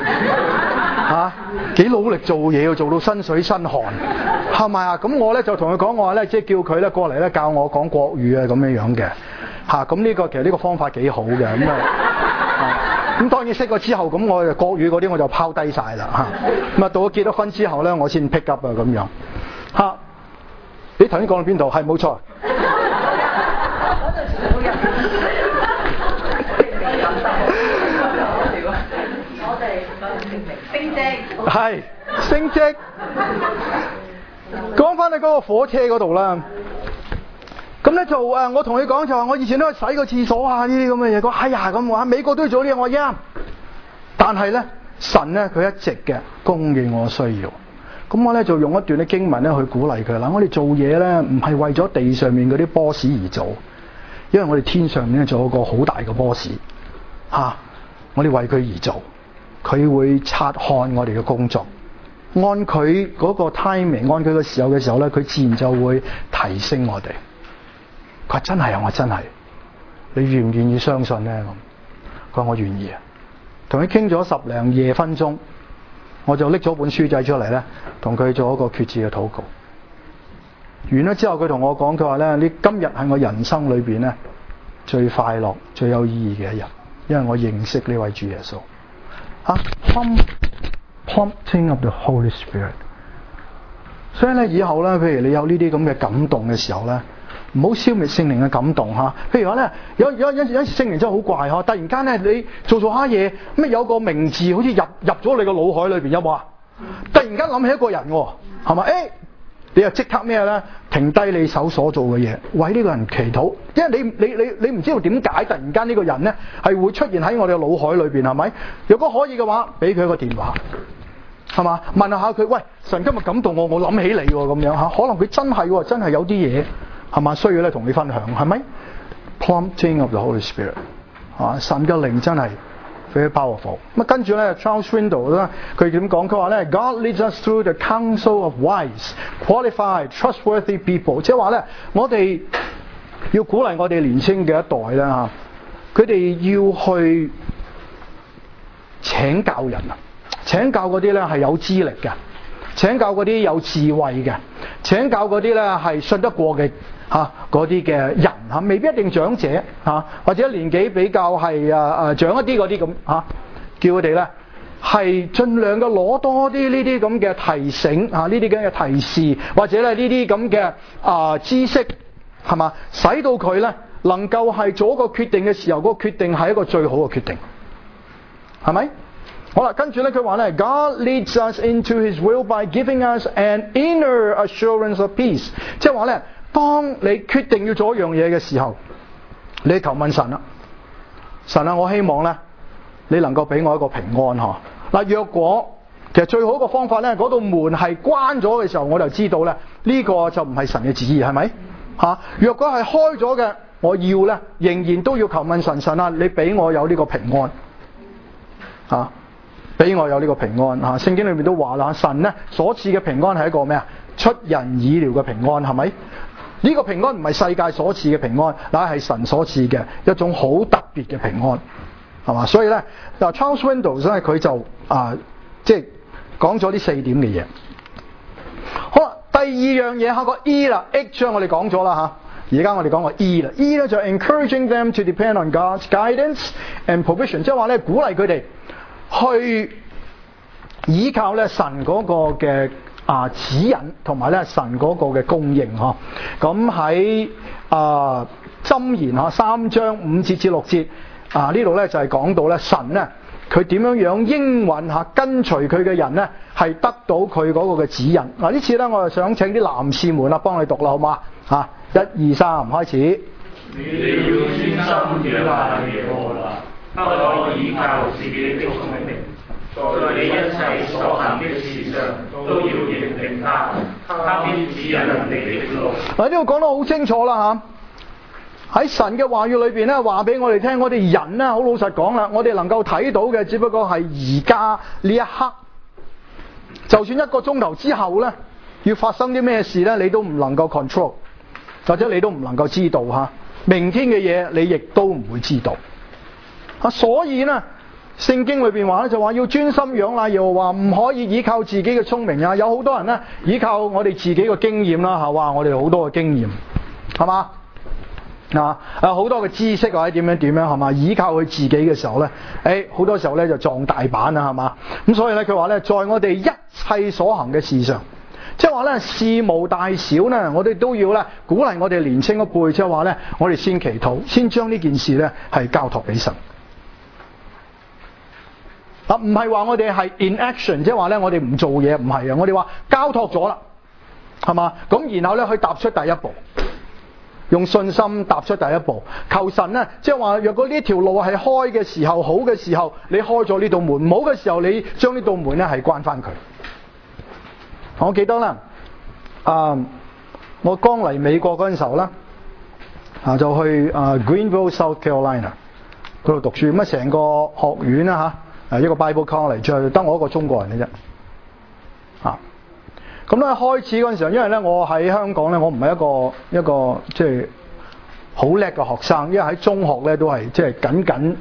幾努力做嘢，要做到身水身汗，係咪啊？咁我咧就同佢講，我話咧即係叫佢咧過嚟咧教我講國語啊咁樣樣嘅咁呢個其實呢個方法幾好嘅咁當然識咗之後，咁我國語嗰啲我就拋低晒啦咁到咗結咗婚之後咧，我先 pick up 啊咁樣你頭先講到邊度？係冇錯。 升職。 係升職。講翻去嗰個火車嗰度啦。咁咧就我同佢講就話，我以前都去洗過廁所啊，呢啲咁嘅嘢。佢哎呀咁話，美國都要做呢啲，我啱。但係咧，神咧佢一直嘅供應我需要。咁我咧就用一段嘅經文咧去鼓勵佢啦。我哋做嘢咧唔係為咗地上面嗰啲 boss 而做，因為我哋天上面咧做一個好大嘅 boss 嚇，我哋為佢而做，佢會察看我哋嘅工作，按佢嗰個 timing， 按佢嘅時候嘅時候咧，佢自然就會提升我哋。佢話真係啊，我真係，你願唔願意相信咧？咁佢話我願意啊。同佢傾咗10零夜分鐘，我就拎咗本書仔出嚟咧，同佢做一個決志嘅禱告。完咗之後，佢同我講，佢話咧：你今日係我人生裏邊咧最快樂、最有意義嘅一日，因為我認識呢位主耶穌。Prompting of the Holy Spirit。所以咧，以後咧，譬如你有呢啲咁嘅感動嘅時候咧，唔好消滅聖靈嘅感動嚇。譬如話咧，有時聖靈真係好怪嚇，突然間咧你做下嘢，咩有個名字好似入咗你個腦海裏邊，有冇啊？突然間諗起一個人喎，係咪？你又即刻咩咧？停低你手所做嘅嘢，為呢個人祈禱，因為你唔知道點解突然間呢個人咧係會出現喺我哋嘅腦海裏邊，係咪？如果可以嘅話，俾佢一個電話，係嘛？問下佢，喂，神今日感動我諗起你喎，咁樣嚇，可能佢真係有啲嘢係嘛需要咧同你分享，係咪 ？Prompting of the Holy Spirit 神嘅靈真係 very powerful。咁跟住咧 Charles Swindoll 咧，佢點講？佢話咧 God leads us through the counsel of wise, qualified, trustworthy people。即係話咧，我哋要鼓勵我哋年青嘅一代咧嚇，佢哋要去請教人啊，請教嗰啲咧係有資歷嘅，請教嗰啲有智慧嘅，請教嗰啲咧係信得過嘅嗰啲嘅人嚇，未必一定長者嚇，或者年紀比較係長一啲嗰啲咁嚇，叫佢哋咧係盡量嘅攞多啲呢啲咁嘅提醒呢啲咁嘅提示，或者咧呢啲咁嘅知識係嘛，使到佢咧能夠係做一個決定嘅時候，嗰個決定係一個最好嘅決定，係咪？好啦，跟住咧佢話咧 God leads us into His will by giving us an inner assurance of peace。即係話咧，當你決定要做一樣嘢嘅時候，你求問神啦，神啊，我希望咧你能夠俾我一個平安嚇。嗱，若果其實最好嘅方法咧，嗰道門係關咗嘅時候，我就知道咧呢個就唔係神嘅旨意，係咪嚇？若果係開咗嘅，我要咧仍然都要求問神，神啊，你俾我有呢個平安嚇。俾我有呢個平安嚇，聖經裏面都話啦，神咧所賜嘅平安係一個咩啊？出人意料嘅平安，係咪？呢個平安唔係世界所賜嘅平安，乃係神所賜嘅一種好特別嘅平安，係嘛？所以咧，Charles Swindoll 咧佢就即係講咗呢4點嘅嘢。好啦，第二樣嘢下個 E 啦 ，H 我哋講咗啦嚇，而家我哋講個 E 啦 ，E 咧就係 encouraging them to depend on God's guidance and provision， 即係話咧鼓勵佢哋去依靠咧神嗰個嘅指引，同埋咧神嗰個嘅供應嗬。咁喺箴言3章5節至6節呢度咧就係講到咧神咧佢點樣應允跟隨佢嘅人咧係得到佢嗰個嘅指引。呢次咧我就想請啲男士們幫你讀啦，好嘛？1、2、3開始。 你要專心仰賴耶和華，不可倚靠自己的聰明，在你一切所行的事上都要認定他，他必指引你的路。 呢度講得好清楚啦嚇，喺神嘅話語裏邊咧話俾我哋聽，我哋人咧好老實講啦，我哋能夠睇到嘅只不過係而家呢一刻，就算1個鐘頭之後咧要發生啲咩事咧，你都唔能夠 control， 或者你都唔能夠知道嚇。明天嘅嘢你亦都唔會知道。所以呢聖經裏邊話咧就話要專心仰賴耶和華，唔可以依靠自己嘅聰明啊！有好多人呢依靠我哋自己嘅經驗啦，係話我哋好多嘅經驗，係嘛好多嘅知識或者點樣係嘛？依靠佢自己嘅時候呢，好多時候呢就撞大板啊，係嘛？咁所以呢佢話呢，在我哋一切所行嘅事上，即係話呢事無大小呢，我哋都要呢鼓勵我哋年青一輩，即係話呢我哋先祈禱，先將呢件事呢係交託俾神。 唔係話我哋係 inaction， 即係話咧我哋唔做嘢，唔係啊，我哋話交託咗啦，係嘛？咁然後咧去踏出第一步，用信心踏出第一步，求神咧，即係話若果呢條路係開嘅時候，好嘅時候，你開咗呢道門；唔好嘅時候，你將呢道門咧係關翻佢。我記得啦，我剛嚟美國嗰陣時候啦，就去Greenville South Carolina 嗰度讀書，咁成個學院啦一個 Bible College， 就得我一個中國人嘅啫，咁咧開始嗰陣時候，因為咧我喺香港咧，我唔係一個即係好叻嘅學生，因為喺中學咧都係即係僅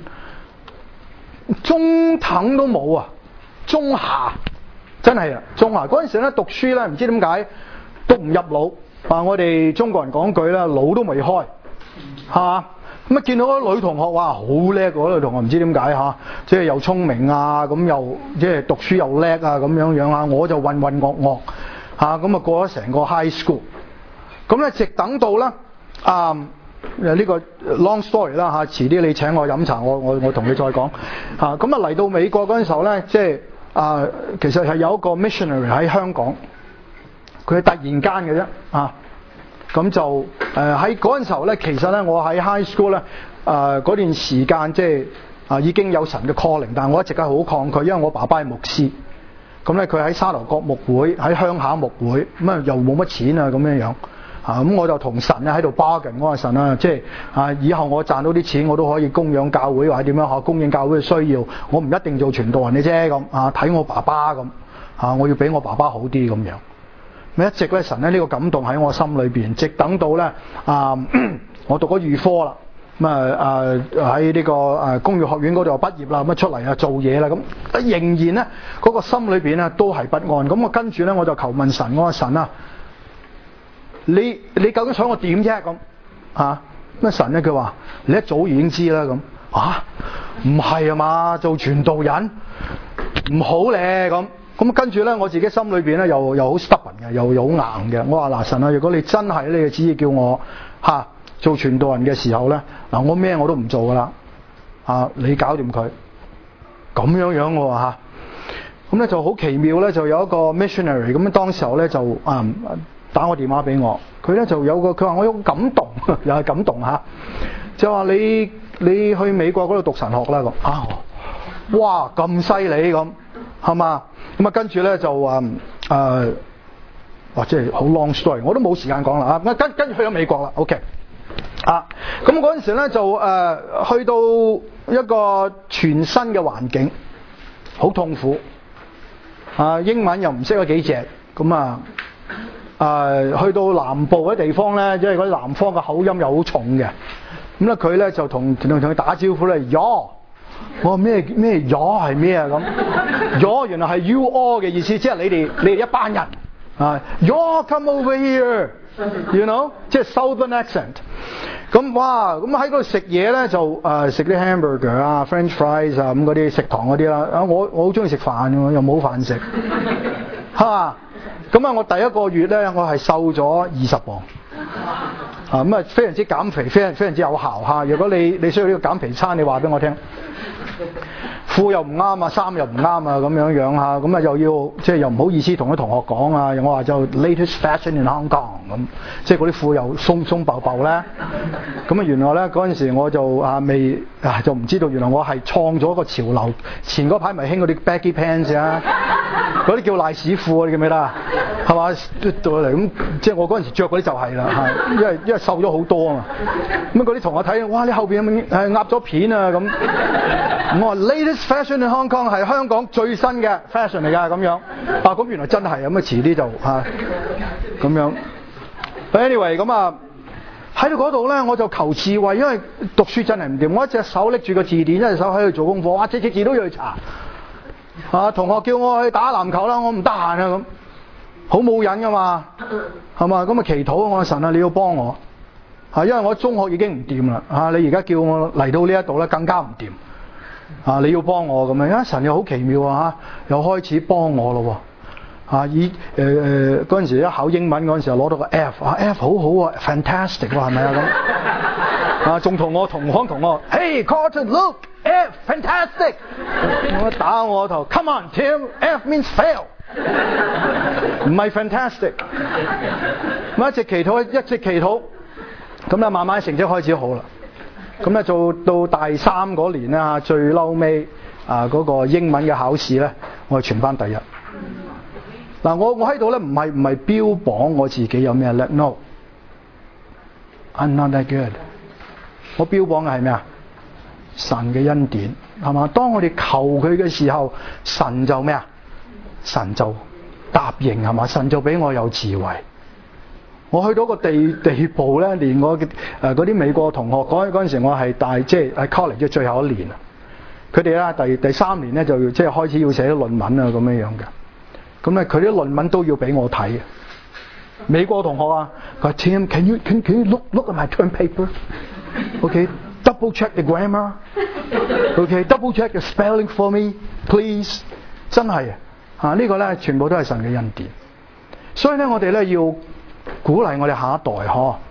中等都冇啊，中下真係啊，中下嗰陣時咧讀書咧唔知點解都唔入腦，我哋中國人講句啦，腦都未開，係嘛？咁啊見到嗰女同學哇好叻喎，女同學唔知點解即係又聰明啊，咁又即係讀書又叻啊咁樣啊，我就渾渾噩噩咁啊過咗成個 high school， 咁咧直等到咧呢個 long story 啦遲啲你請我飲茶，我同你再講咁啊嚟到美國嗰陣時候咧，即係其實係有一個 missionary 喺香港，佢係突然間嘅啫咁就喺嗰陣時候咧，其實咧我喺 high school 咧嗰段時間即係已經有神嘅 calling， 但係我一直係好抗拒，因為我爸爸係牧師，咁咧佢喺沙頭角牧會，喺鄉下牧會，咁又冇乜錢啊咁樣咁我就同神喺度 bargain， 我話神啊，即係以後我賺到啲錢，我都可以供養教會或者點樣供應教會嘅需要，我唔一定做傳道人嘅啫咁睇我爸爸咁我要比我爸爸好啲咁樣。一直咧神咧呢個感動喺我心裏邊，直等到咧我讀咗預科啦，咁喺呢個工業學院嗰度畢業啦，咁出嚟做嘢啦，咁仍然咧嗰個心裏邊咧都係不安。咁我跟住咧我就求問神，我話神啊，你究竟想我點啫咁咁神咧佢話你一早已經知啦咁唔係啊嘛，做傳道人唔好咧咁跟住咧，我自己心裏邊咧又好 stubborn 嘅，又好硬嘅。我話嗱神啊，如果你真係你嘅旨意叫我做傳道人嘅時候咧，我咩我都唔做噶啦你搞掂佢咁樣我話咁咧就好奇妙咧，就有一個 missionary 咁當時候咧就打個電話俾我，佢咧就有個佢話我有個感動，又係感動就話你去美國嗰度讀神學啦咁哇咁犀利咁係嘛？咁跟住咧就哇即係好 long story， 我都冇時間講啦跟住去咗美國啦 ，OK 咁嗰陣時咧就去到一個全新嘅環境，好痛苦英文又唔識咗幾隻咁去到南部嘅地方咧，即係嗰啲南方嘅口音又好重嘅，咁咧佢咧就同佢打招呼咧我話咩係咩啊咁原來係 you all 嘅意思，即係你哋一班人you come over here you know 即係 southern accent 咁哇咁喺嗰度食嘢咧就食啲 hamburger French fries 咁嗰啲食堂嗰啲啦我好中意食飯嘅，又冇飯食咁我第一個月咧我係瘦咗20磅咁非常之減肥，非常之有效如果你需要呢個減肥餐，你話俾我聽。褲又唔啱衫又唔啱咁樣咁又要即係又唔好意思同啲同學講我話就 latest fashion in Hong Kong 咁，即係嗰啲褲又鬆爆爆咧。咁原來咧嗰陣時我就就唔知道，原來我係創咗個潮流。前嗰排咪興嗰啲 baggy pants 嗰啲叫賴屎褲你記唔記得係嘛？到嚟咁即係我嗰陣時着嗰啲就係啦因為瘦咗好多嘛。咁嗰啲同學睇哇你後邊壓咗片咁。我話 latest fashion in Hong Kong 係香港最新嘅 fashion 嚟㗎咁樣咁原來真係咁遲啲就咁樣。Anyway 咁喺到嗰度咧，我就求智慧，因為讀書真係唔掂。我一隻手拎住個字典，一隻手喺度做功課，哇隻字都要去查同學叫我去打籃球啦，我唔得閒咁，好冇癮㗎嘛係嘛？咁祈禱我話神啊，你要幫我因為我中學已經唔掂啦你而家叫我嚟到呢一度咧更加唔掂你要幫我咁樣，神又好奇妙又開始幫我咯嗰陣時一考英文嗰陣時候攞到個 F，F 好好fantastic 係咪咁仲同我同行同學 ，Hey Carlton look F fantastic， 我打我頭 ，Come on Tim F means fail， 唔係 fantastic， 咁一直祈禱，咁咧慢慢成績開始好啦，咁咧做到大3嗰年咧最嬲尾嗰個英文嘅考試咧，我係全班第一。嗱，我喺度咧唔係標榜我自己有咩叻 ，no，I'm not that good。我標榜嘅係咩啊？神嘅恩典，係嘛？當我哋求佢嘅時候，神就咩啊？神就答應，係嘛？神就俾我有智慧。我去到個地步咧，連我嗰啲美國同學嗰陣時，我係係 college 嘅最後一年啊。佢哋咧第3年咧就即係開始要寫論文啊咁樣嘅。咁咧佢啲論文都要俾我睇嘅。美國同學啊，佢話 Tim can you look at my term paper？Okay, double check the grammar. Okay, double check the spelling for me, please. 真係呢個咧全部都係神嘅恩典。所以咧我哋咧要鼓勵我哋下一代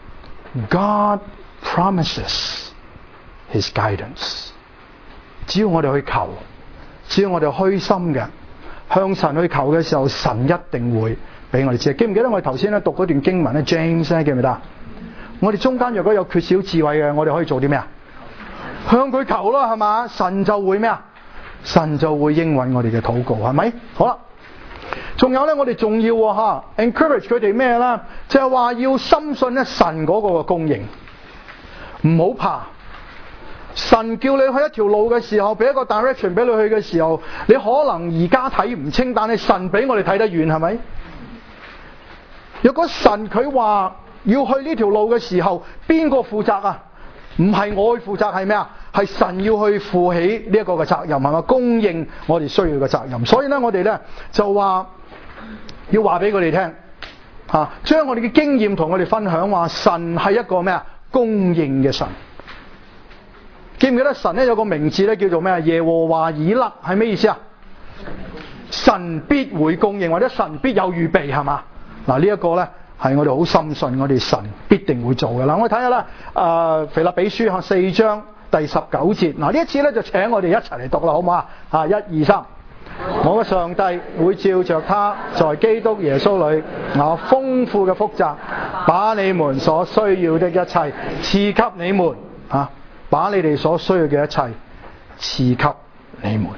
God promises His guidance. 只要我哋去求，只要我哋虛心嘅向神去求嘅時候，神一定會俾我哋知。記唔記得我哋頭先咧讀嗰段經文咧 James 咧記唔記得？我哋中間若果有缺少智慧嘅，我哋可以做啲咩啊？向佢求咯，係嘛？神就會咩啊？神就會應允我哋嘅禱告，係咪？好啦，仲有咧，我哋仲要encourage 佢哋咩啦？就係話要深信咧神嗰個嘅供應，唔好怕。神叫你去一條路嘅時候，俾一個 direction 俾你去嘅時候，你可能而家睇唔清，但係神俾我哋睇得遠，係咪？若果神佢話要去呢條路嘅時候，邊個負責啊？唔係我去負責，係咩啊？係神要去負起呢一個嘅責任，係嘛？供應我哋需要嘅責任。所以咧，我哋咧就話要話俾佢哋聽，將我哋嘅經驗同我哋分享，話神係一個咩啊？供應嘅神。記唔記得神咧有個名字咧叫做咩啊？耶和華以勒係咩意思啊？神必會供應，或者神必有預備，係嘛？嗱，呢一個咧係我哋好深信，我哋神必定會做嘅啦。我哋睇下啦，腓立比書4章第19節。嗱，呢一次咧就請我哋一齊嚟讀啦，好唔好啊？1、2、3，我嘅上帝會照着他在基督耶穌裏那豐富嘅福澤，把你們所需要的一切賜給你們把你哋所需要嘅一切賜給你們。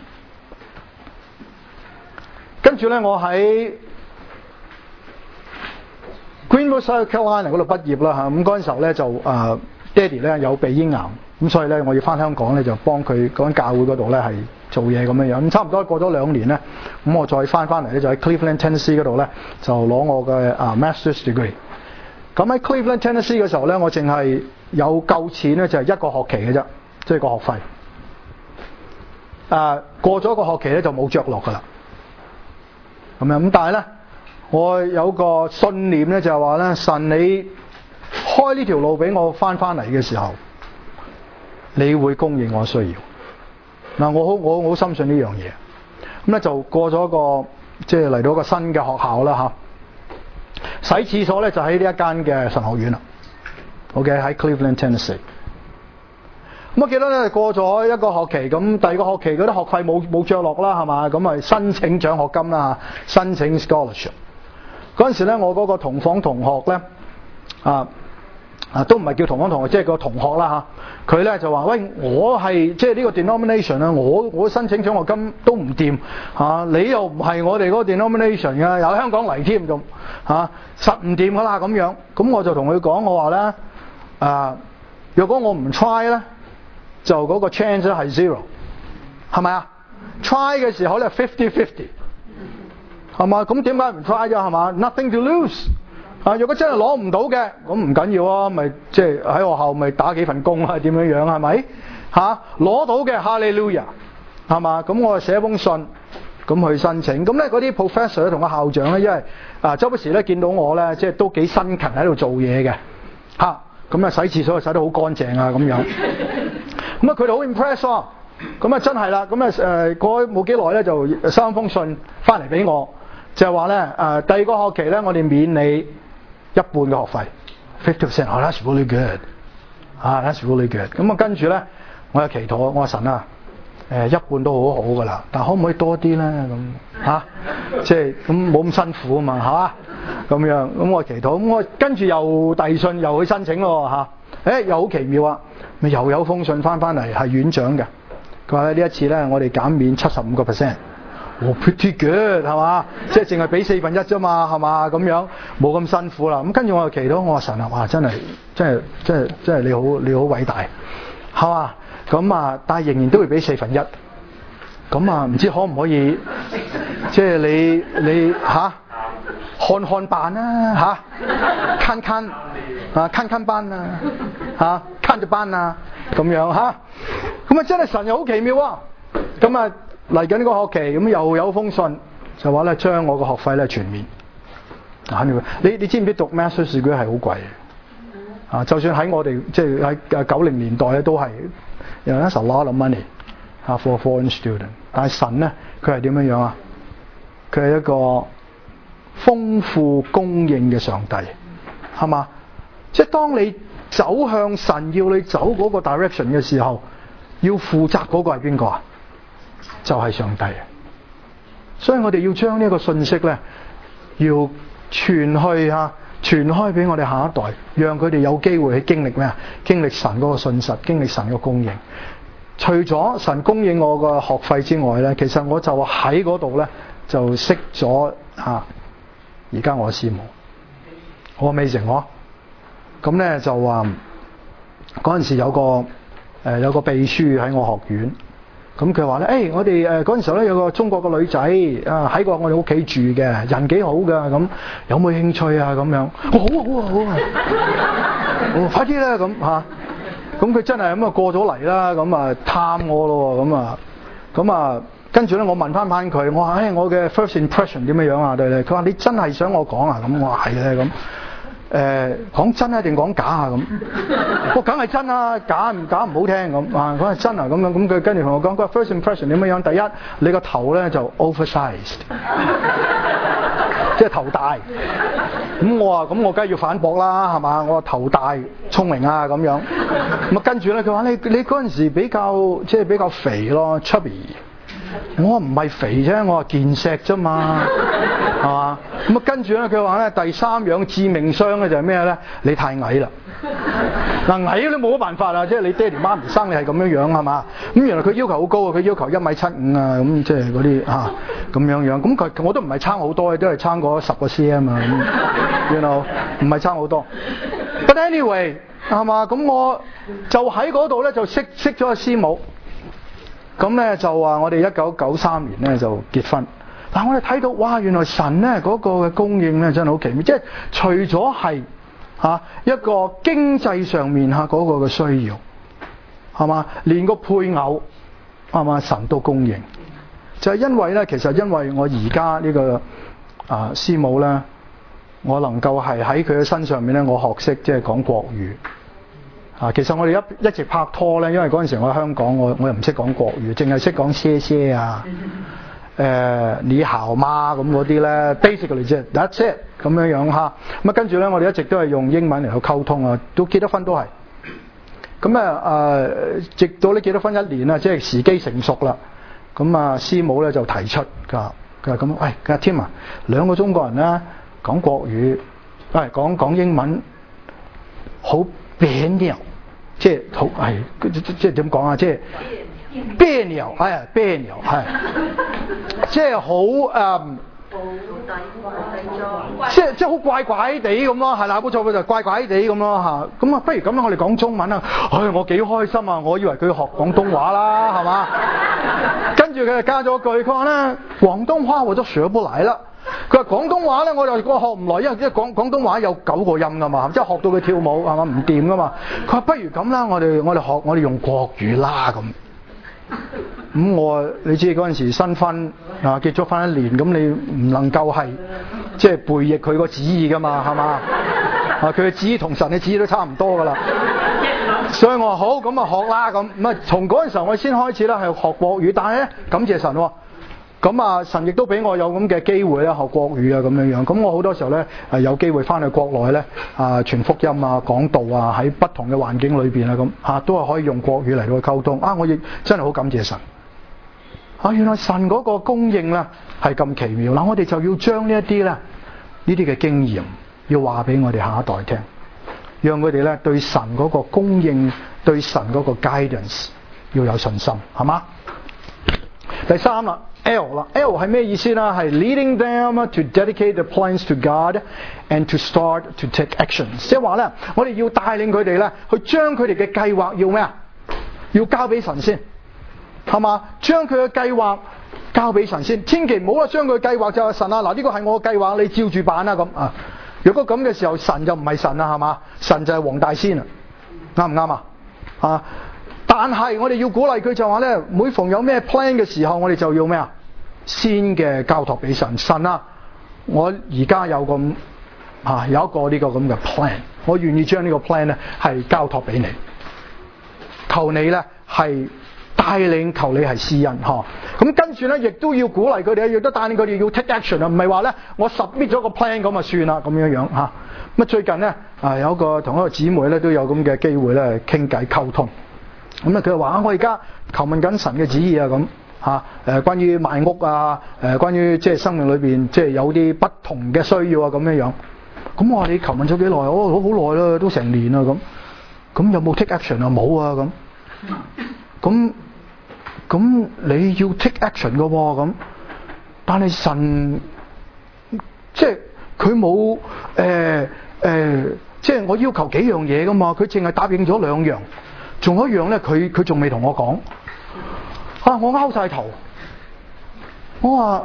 跟住咧，我喺 Greenville South Carolina 嗰度畢業啦嚇。咁嗰陣時候咧就爹哋咧有鼻咽癌，咁所以咧我要翻香港咧就幫佢嗰間教會嗰度咧係做嘢咁樣樣。咁差唔多過咗2年咧，咁我再翻嚟咧就喺 Cleveland Tennessee 嗰度咧就攞我嘅Master's degree。咁喺 Cleveland Tennessee 嘅時候咧，我淨係有夠錢咧，就係1個學期嘅啫，即係個學費。過咗個學期咧就冇着落噶啦。咁但係咧，我有個信念咧，就係話咧，神你開呢條路俾我翻嚟嘅時候，你會供應我需要。嗱，我好深信呢樣嘢。咁咧就過咗個即係嚟到一個新嘅學校啦嚇。洗廁所咧就喺呢一間嘅神學院啦。OK 喺 Cleveland Tennessee。咁我記得咧過咗一個學期，咁第二個學期嗰啲學費冇着落啦，係嘛？咁咪申請獎學金啦，申請 scholarship。嗰陣時咧，我嗰個同房同學咧，都唔係叫同房同學，即係個同學啦嚇。佢咧就話：喂，我係即係呢個 denomination 咧，我申請獎學金都唔掂嚇，你又唔係我哋嗰個 denomination 嘅，由香港嚟添咁嚇，實唔掂噶啦咁樣。咁我就同佢講，我話咧若果我唔 try 咧，就嗰個 chance 咧係 zero， 係咪啊 ？try 嘅時候咧 50-50， 係嘛？咁點解唔 try 啫？係嘛 ？Nothing to lose。如果真係攞唔到嘅，咁唔緊要啊，咪即係喺學校咪打幾份工啊？點樣樣係咪？攞到嘅哈利路亞，係嘛？咁我就寫封信咁去申請。咁咧嗰啲 professor 同個校長咧，因為周不時咧見到我咧，即係都幾辛勤喺度做嘢嘅咁洗廁所洗得好乾淨啊咁樣。咁佢哋好 impress 喎。咁真係啦。咁過冇幾耐咧，就收封信翻嚟俾我，就係話咧第二個學期咧，我哋免你一半嘅學費 50%。Oh, that's really good。 That's really good。咁啊，跟住咧，我有祈禱，我話神啊，一半都好好噶啦，但可唔可以多啲咧？咁嚇，即係咁冇咁辛苦啊嘛，係嘛？咁樣，咁我祈禱，咁我跟住又遞信又去申請咯嚇，又好奇妙啊！咪又有封信翻嚟係院長嘅，佢話呢一次咧，我哋減免75%。pretty good 係嘛？即係淨係俾1/4啫嘛，係嘛？咁樣冇咁辛苦啦。咁跟住我又祈禱，我話神啊，哇！真係你好偉大，係嘛？咁啊，但係仍然都會俾1/4。咁啊，唔知可唔可以即係你看辦啊看班啊看住班啊咁樣嚇。咁啊真係神又好奇妙啊！咁啊〜嚟緊呢個學期咁又有封信，就話咧將我個學費咧全免。你知唔知讀 Master's degree 係好貴嘅？就算喺我哋即係喺90年代咧都係，that's a lot of money for a foreign student。但係神咧佢係點樣啊？佢係一個豐富供應嘅上帝，係嘛？即係當你走向神要你走嗰個 direction 嘅時候，要負責嗰個係邊個啊？就係上帝，所以我哋要將呢個信息咧，要傳開俾我哋下一代，讓佢哋有機會去經歷咩啊？經歷神嗰個信實，經歷神嘅供應。除咗神供應我個學費之外咧，其實我就喺嗰度咧就識咗而家我師母，好 amazing 喎。咁咧就話嗰陣時有個秘書喺我學院。咁佢話咧，我哋嗰陣時候咧有個中國個女仔喺過我哋屋企住嘅，人幾好㗎，咁有冇興趣啊？咁樣，好啊，快啲啦咁嚇。咁佢真係咁過咗嚟啦，咁啊探我咯，咁啊跟住咧我問翻佢，我話我嘅 first impression 點樣啊？對你，佢話你真係想我講啊？咁我話係咧咁。講真啊定講假啊咁？我梗係真啊，假唔好聽咁啊！講係真啊咁樣，咁佢跟住同我講，佢話 first impression 點樣？第一，你個頭咧就 oversized， 即係頭大。咁我話咁我梗係要反駁啦，係嘛？我話頭大聰明啊咁樣。咁啊跟住咧，佢話你嗰陣時比較肥咯 ，chubby。我話唔係肥啫，我話健碩啫嘛，係嘛？咁啊跟住咧，佢話咧第3樣致命傷咧就係咩咧？你太矮啦！矮都冇乜辦法啦，即係你爹哋媽咪生你係咁樣係嘛？咁原來佢要求好高啊，佢要求1.75米啊，咁即係嗰啲咁樣。咁我都唔係差好多，都係差過10個 cm 啊，咁唔係差好多。But anyway 係嘛？咁我就喺嗰度咧就識咗阿師母。咁咧就話我哋1993年咧就結婚。但我哋睇到哇，原來神咧嗰個嘅供應咧真係好奇妙，即係除咗係一個經濟上面嗰個嘅需要，係嘛，連個配偶係嘛神都供應，就係因為咧，其實因為我而家呢個師母咧，我能夠係喺佢嘅身上面咧，我學識即係講國語。其實我哋一直拍拖咧，因為嗰陣時我喺香港，我又唔識講國語，淨係識講謝謝啊，你好嗎咁嗰啲咧 ，basically 啫 ，that's it 咁樣嚇。咁跟住咧，我哋一直都係用英文嚟去溝通啊，到結咗婚都係。咁直到你結咗婚1年啦，即係時機成熟啦。咁師母咧就提出佢話咁，佢話 Tim 啊，2個中國人咧講國語，講英文好別扭。即係好即係點講啊？即係別扭，別扭係，即係好即係好怪怪地咁咯，係啦，冇錯，佢就怪怪地咁咯嚇。咁不如咁啦，我哋講中文啊！我幾開心啊！我以為佢學廣東話啦，係嘛？跟住佢就加咗句，佢話咧廣東話我都學不來啦。佢話廣東話咧，我學唔來，因為廣東話有9個音噶嘛，即係學到佢跳舞係嘛唔掂噶嘛。佢話不如咁啦，我哋用國語啦咁。咁你知嗰陣時新婚結咗婚1年，咁你唔能夠係即係背逆佢個旨意噶嘛，係嘛？佢嘅旨意同神嘅旨意都差唔多噶啦。所以我話好，咁學啦咁。從嗰陣時候我先開始啦係學國語，但係咧感謝神喎。 咁啊，神亦都俾我有咁嘅機會咧學國語啊咁樣樣。咁我好多時候咧有機會翻去國內咧傳福音啊、講道啊，喺不同嘅環境裏邊啊咁都係可以用國語嚟到溝通。我亦真係好感謝神。原來神嗰個供應咧係咁奇妙。我哋就要將呢啲嘅經驗要話俾我哋下一代聽，讓佢哋咧對神嗰個供應、對神嗰個 guidance 要有信心，係嘛？第三啦。L 啦 ，L 係咩意思呢？係 leading them to dedicate their plans to God and to start to take action。即係話咧，我哋要帶領佢哋咧，去將佢哋嘅計劃要咩啊？要交俾神先，係嘛？將佢嘅計劃交俾神先，千祈唔好將佢嘅計劃就係神啊！嗱，呢個係我嘅計劃，你照住辦啦咁啊！如果咁嘅時候，神就唔係神啦，係嘛？神就係黃大仙啊，啱唔啱啊？但係我哋要鼓勵佢就話咧，每逢有咩 plan 嘅時候，我哋就要咩啊？先嘅交託俾神。神啊，我而家有個有一個呢個咁嘅 plan， 我願意將呢個 plan 咧係交託俾你，求你咧係帶領，求你係施恩嗬。咁跟住咧，亦都要鼓勵佢哋，亦都帶領佢哋要 take action 啊，唔係話咧我 submit 咗個 plan 咁啊算啦咁樣樣嚇。咁最近咧有同一個姊妹咧都有咁嘅機會咧傾偈溝通。咁佢話我而家求問緊神嘅旨意啊咁關於賣屋啊，關於即係生命裏邊即係有啲不同嘅需要啊咁樣樣。咁我話你求問咗幾耐？好耐啦，都成年啦咁。咁有冇 take action 啊？冇啊咁。咁你要 take action 㗎喎咁。但係神即係佢冇即係我要求幾樣嘢㗎嘛，佢淨係答應咗2樣。仲有一樣咧，佢仲未同我講，我拗晒頭，我話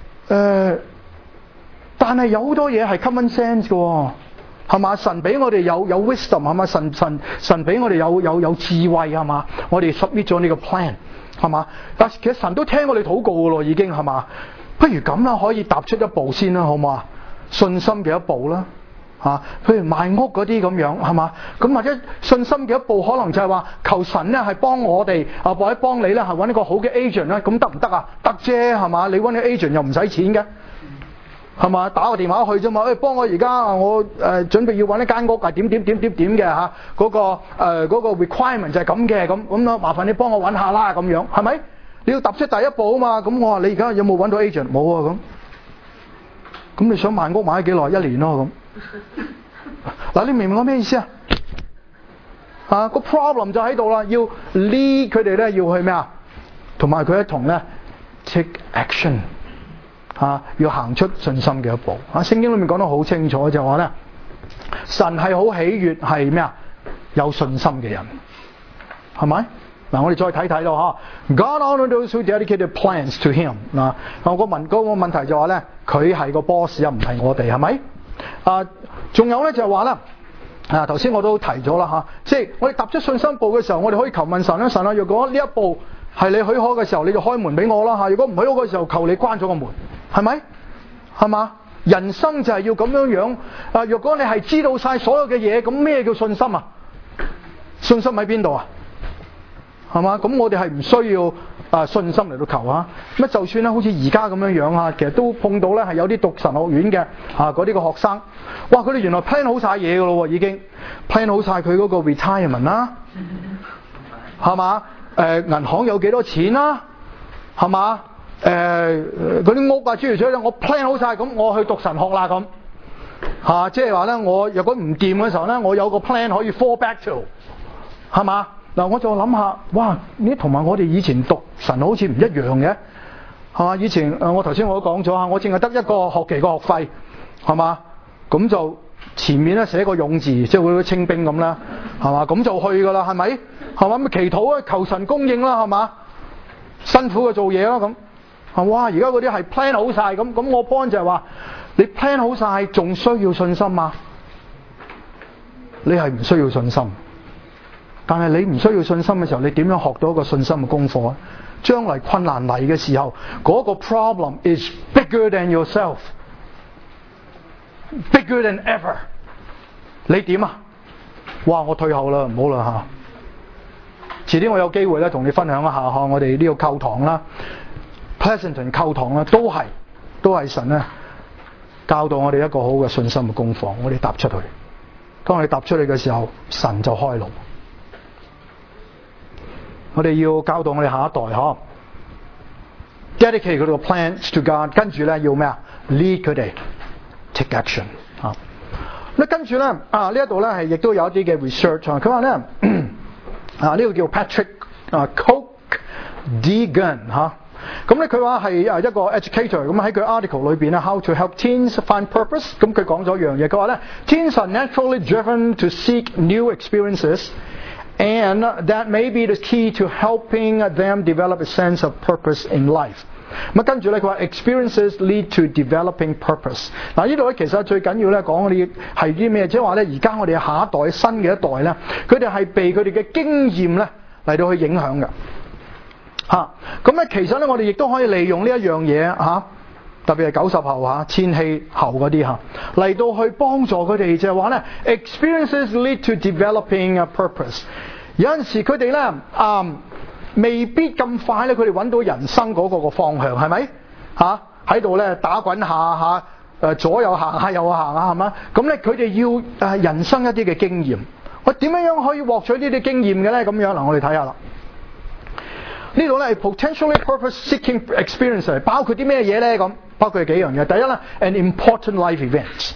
但係有好多嘢係 common sense 嘅，係嘛？神俾我哋有 wisdom 係嘛？神俾我哋有智慧係嘛？我哋 submit 咗呢個 plan 係嘛？但其實神都聽我哋禱告嘅咯，已經係嘛？不如咁啦，可以踏出一步先啦，好唔好啊？信心嘅一步啦。譬如賣屋嗰啲咁樣係嘛？咁或者信心嘅一步可能就係話求神咧係幫我哋或者幫你咧係揾一個好嘅 agent 咧，咁得唔得啊？得啫係嘛？你揾個 agent 又唔使錢嘅係嘛？打個電話去啫嘛，幫我而家我準備要揾一間屋係點嘅嗰個 requirement 就係咁嘅咁咯，麻煩你幫我揾下啦咁樣係咪？你要踏出第一步啊嘛。咁我話你而家有冇揾到 agent？ 冇啊咁你想賣屋買幾耐？1年咯咁。嗱，你明唔明我咩意思啊？個 problem 就喺度啦，要 lead 佢哋咧，要去咩啊？同埋佢一同咧 take action 要行出信心嘅一步。聖經裏面講得好清楚，就話咧，神係好喜悅係咩啊？有信心嘅人，係咪？嗱，我哋再睇睇咯嚇。God honors those who dedicate their plans to Him。嗱，嗰個問題就話咧，佢係個 boss 啊，唔係我哋，係咪？仲有咧就係話啦，頭先我都提咗啦即係我哋踏出信心步嘅時候，我哋可以求問神啦，神啊，如果呢一步係你許可嘅時候，你就開門俾我啦如果唔許可嘅時候，求你關咗個門，係咪？係嘛？人生就係要咁樣樣。如果你係知道晒所有嘅嘢，咁咩叫信心啊？信心喺邊度啊？係嘛？咁我哋係唔需要信心嚟到求咁就算咧，好似而家咁樣樣其實都碰到咧係有啲讀神學院嘅嗰啲個學生，哇！佢哋原來 plan 好晒嘢㗎咯，已經 plan 好晒佢嗰個 retirement 啦，係嘛？銀行有幾多錢啦，係嘛？嗰啲屋諸如此類，我 plan 好晒，咁我去讀神學啦咁即係話咧，我如果唔掂嘅時候咧，我有個 plan 可以 fall back to， 係嘛？嗱，我就諗下，哇！呢同埋我哋以前讀神好似唔一樣嘅，係嘛？以前我頭先我都講咗我淨係得一個學期個學費，係嘛？咁就前面咧寫個勇字，即係會清兵咁啦，係嘛？咁就去噶啦，係咪？係嘛？咁祈禱啊，求神供應啦，係嘛？辛苦嘅做嘢啦，咁哇！而家嗰啲係 plan 好晒，咁我 point 就係話，你 plan 好晒，仲需要信心嗎？你係唔需要信心。但係你唔需要信心嘅時候，你點樣學到一個信心嘅功課啊？將來困難嚟嘅時候，嗰個 problem is bigger than yourself, bigger than ever。你點啊？哇！我退後啦，唔好啦遲啲我有機會咧同你分享一下我哋呢個購堂啦。 Pleasanton 溝堂啦，都係神咧教導我哋一個好嘅信心嘅功課，我哋踏出去。當我哋踏出去嘅時候，神就開路。我哋要教導我哋下一代嗬 dedicate 佢哋個 plans to God， 跟住咧要咩啊 ？lead 佢哋 take action 啊。咁跟住咧呢一度咧係亦都有一啲嘅 research 啊。佢話咧呢個叫 Patrick Coke Deegan 嚇。咁咧佢話係一個 educator， 咁喺佢 article 裏邊咧 How to help teens find purpose， 咁佢講咗一樣嘢，佢話咧 Teens are naturally driven to seek new experiences and that may be the key to helping them develop a sense of purpose in life。咁跟住咧佢話 experiences lead to developing purpose。嗱呢度咧其實最緊要咧講我哋係啲咩？即係話咧而家我哋下一代新嘅一代咧，佢哋係被佢哋嘅經驗咧嚟到去影響嘅。咁咧其實咧我哋亦都可以利用呢一樣嘢特別係90後千禧後嗰啲嚟到去幫助佢哋，就係話咧 experiences lead to developing a purpose。有陣時佢哋咧未必咁快咧，佢哋揾到人生嗰個方向，係咪喺度咧打滾下左右行下右行下係嘛？咁咧佢哋要人生一啲嘅經驗。我點樣可以獲取呢啲經驗嘅咧？咁樣嗱，我哋睇下啦。呢度咧係 potentially purpose-seeking experience， 包括啲咩嘢咧？咁包括幾樣嘢。第一咧 ，an important life event。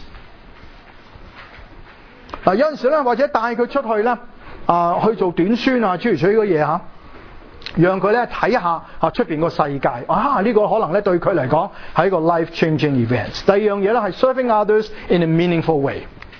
有陣時咧，或者帶佢出去咧，去做短宣諸如此類嘅嘢讓佢咧睇下出邊個世界。呢個可能咧對佢嚟講係一個 life-changing event。第二樣嘢咧係 serving others in a meaningful way。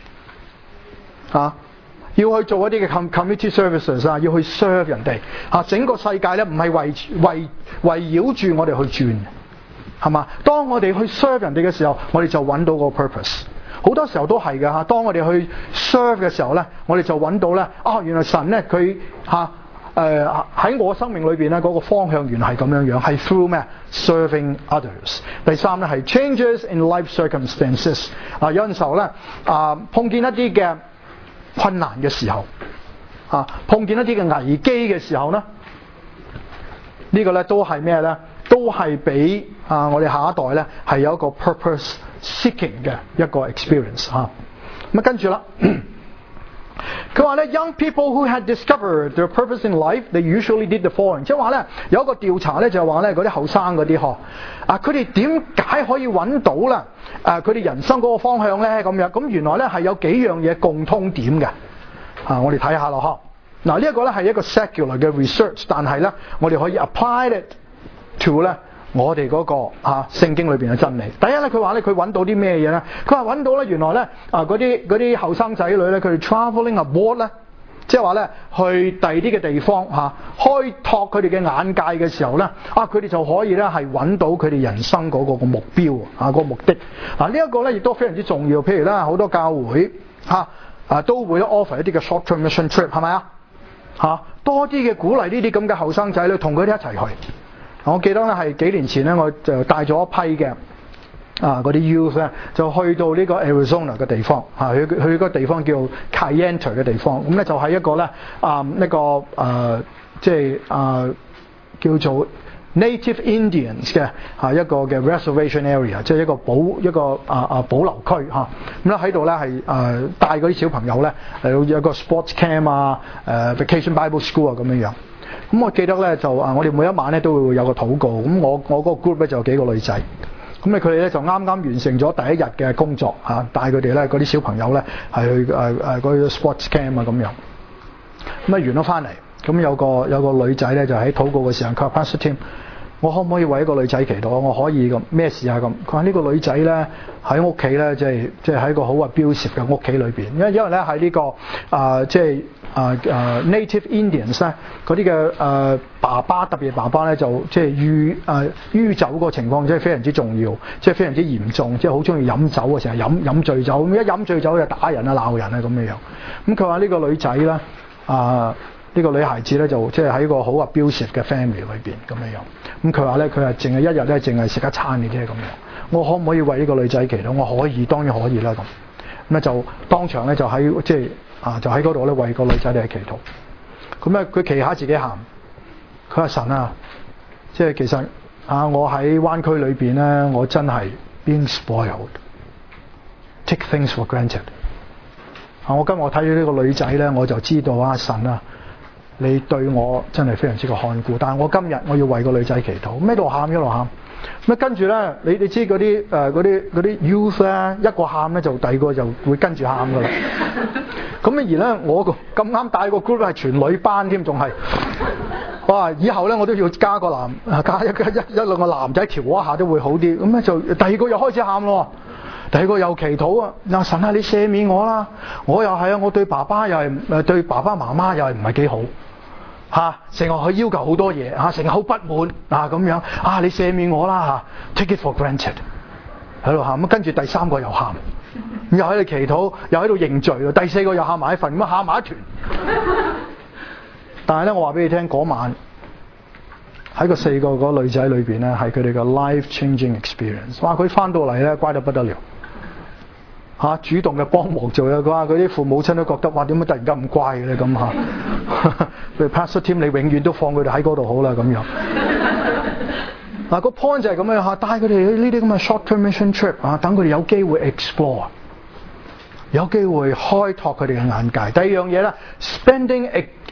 要去做一啲嘅 community services 要去 serve 人哋整個世界咧唔係圍繞住我哋去轉，係嘛？當我哋去 serve 人哋嘅時候，我哋就揾到個 purpose。好多時候都係嘅當我哋去 serve 嘅時候咧，我哋就揾到咧原來神咧佢喺我生命裏邊咧嗰個方向原來係咁樣係 through 咩 serving others。第三咧係 changes in life circumstances。有陣時候咧碰見一啲嘅困難嘅時候碰見一啲嘅危機嘅時候呢，呢個咧都係咩咧？都係俾我哋下一代咧係有一個 purpose seeking 嘅一個 experience 咁跟住啦，佢話咧 young people who had discovered their purpose in life, they usually did the following。即係話咧有一個調查咧就係話咧嗰啲後生嗰啲佢哋點解可以揾到啦佢哋人生嗰個方向咧咁樣？咁原來咧係有幾樣嘢共通點嘅我哋睇下咯嗱，呢一個咧係一個 secular 嘅 research， 但係咧我哋可以 apply it to 咧我哋嗰個聖經裏邊嘅真理。第一咧佢話咧佢揾到啲咩嘢咧？佢話揾到咧原來咧嗰啲後生仔女咧佢哋 travelling abroad 咧，即係話咧去第二啲嘅地方開拓佢哋嘅眼界嘅時候咧佢哋就可以咧係揾到佢哋人生嗰個目標個目的呢一個咧亦都非常之重要。譬如咧好多教會都會 offer 一啲嘅 short-term mission trip， 係咪多啲嘅鼓勵呢啲咁嘅後生仔咧同佢哋一齊去。我記得咧係幾年前咧我就帶咗一批嘅嗰啲 youth 咧就去到呢個 Arizona 嘅地方去個地方叫 Kayenta 嘅地方。咁咧就係一個咧即係叫做 Native Indians 嘅一個嘅 reservation area， 即係一個保留區咁咧喺度咧係帶嗰啲小朋友咧嚟到有個 sports camp vacation Bible school 咁樣。咁我記得咧就我哋每一晚咧都會有個禱告。咁我嗰個 group 咧就有幾個女仔。咁佢哋咧就啱啱完成咗第一日嘅工作帶佢哋咧嗰啲小朋友咧係去嗰啲 sports camp 咁樣。咁完咗翻嚟，咁有個女仔咧就喺禱告嘅時候，佢話 Pastor Tim， 我可唔可以為一個女仔祈禱？我可以咁咩事咁？佢話呢個女仔咧喺屋企咧即係喺一個好 abusive 嘅屋企裏邊，因為咧喺呢個即係Native Indians 咧嗰啲嘅爸爸，特別爸爸咧就即係酗酒個情況即係非常之重要，即係非常之嚴重，即係好中意飲酒成日飲醉酒，咁一飲醉酒就打人鬧人咁樣。咁佢話呢個女仔咧呢個女孩子咧就即係喺個好 abusive 嘅 family 裏邊咁樣。咁佢話咧佢係淨係一日咧淨係食一餐嘅啫咁樣。我可唔可以為呢個女仔祈禱？我可以，當然可以啦咁。咁咧就當場咧就喺即係就喺嗰度咧為個女仔嚟祈禱。咁咧佢祈下自己喊，佢話神即係其實我喺灣區裏邊咧，我真係 being spoiled，take things for granted。我今日我睇到呢個女仔咧，我就知道啊，神啊，你對我真係非常之個看顧。但係我今日我要為個女仔祈禱，咩一路喊一路喊。咁跟住咧，你知嗰啲啲 youth 咧，一個喊咧就第二個就會跟住喊噶啦。咁而咧，我咁啱帶個 group 係全女班添，仲係。哇！以後咧我都要加一兩個男仔調一下都會好啲。咁咧就第二個又開始喊咯，第二個又祈禱啊！嗱，神啊，你赦免我啦！我又係啊，我對爸爸又係對爸爸媽媽又係唔係幾好嚇，成日去要求好多嘢嚇，成日好不滿啊咁樣啊！你赦免我啦嚇 ，take it for granted 喺度喊。咁跟住第三個又喊，又喺度祈禱，又喺度認罪。第四個又喊埋一份，咁喊埋一團。但係咧，我話俾你聽，嗰晚喺個4個嗰女仔裏邊咧，係佢哋嘅 life-changing experience。哇！佢翻到嚟咧，乖到不得了嚇，主動嘅幫忙做嘢。佢話佢啲父母親都覺得哇，點解突然間咁乖嘅咧咁嚇？譬如 Pastor Tim，你永遠都放佢哋喺嗰度好啦咁樣。嗱個 point 就係咁樣嚇，帶佢哋去呢啲咁嘅 short-term mission trip 啊，等佢哋有機會 explore， 有機會開拓佢哋嘅眼界。第二樣嘢咧 ，spending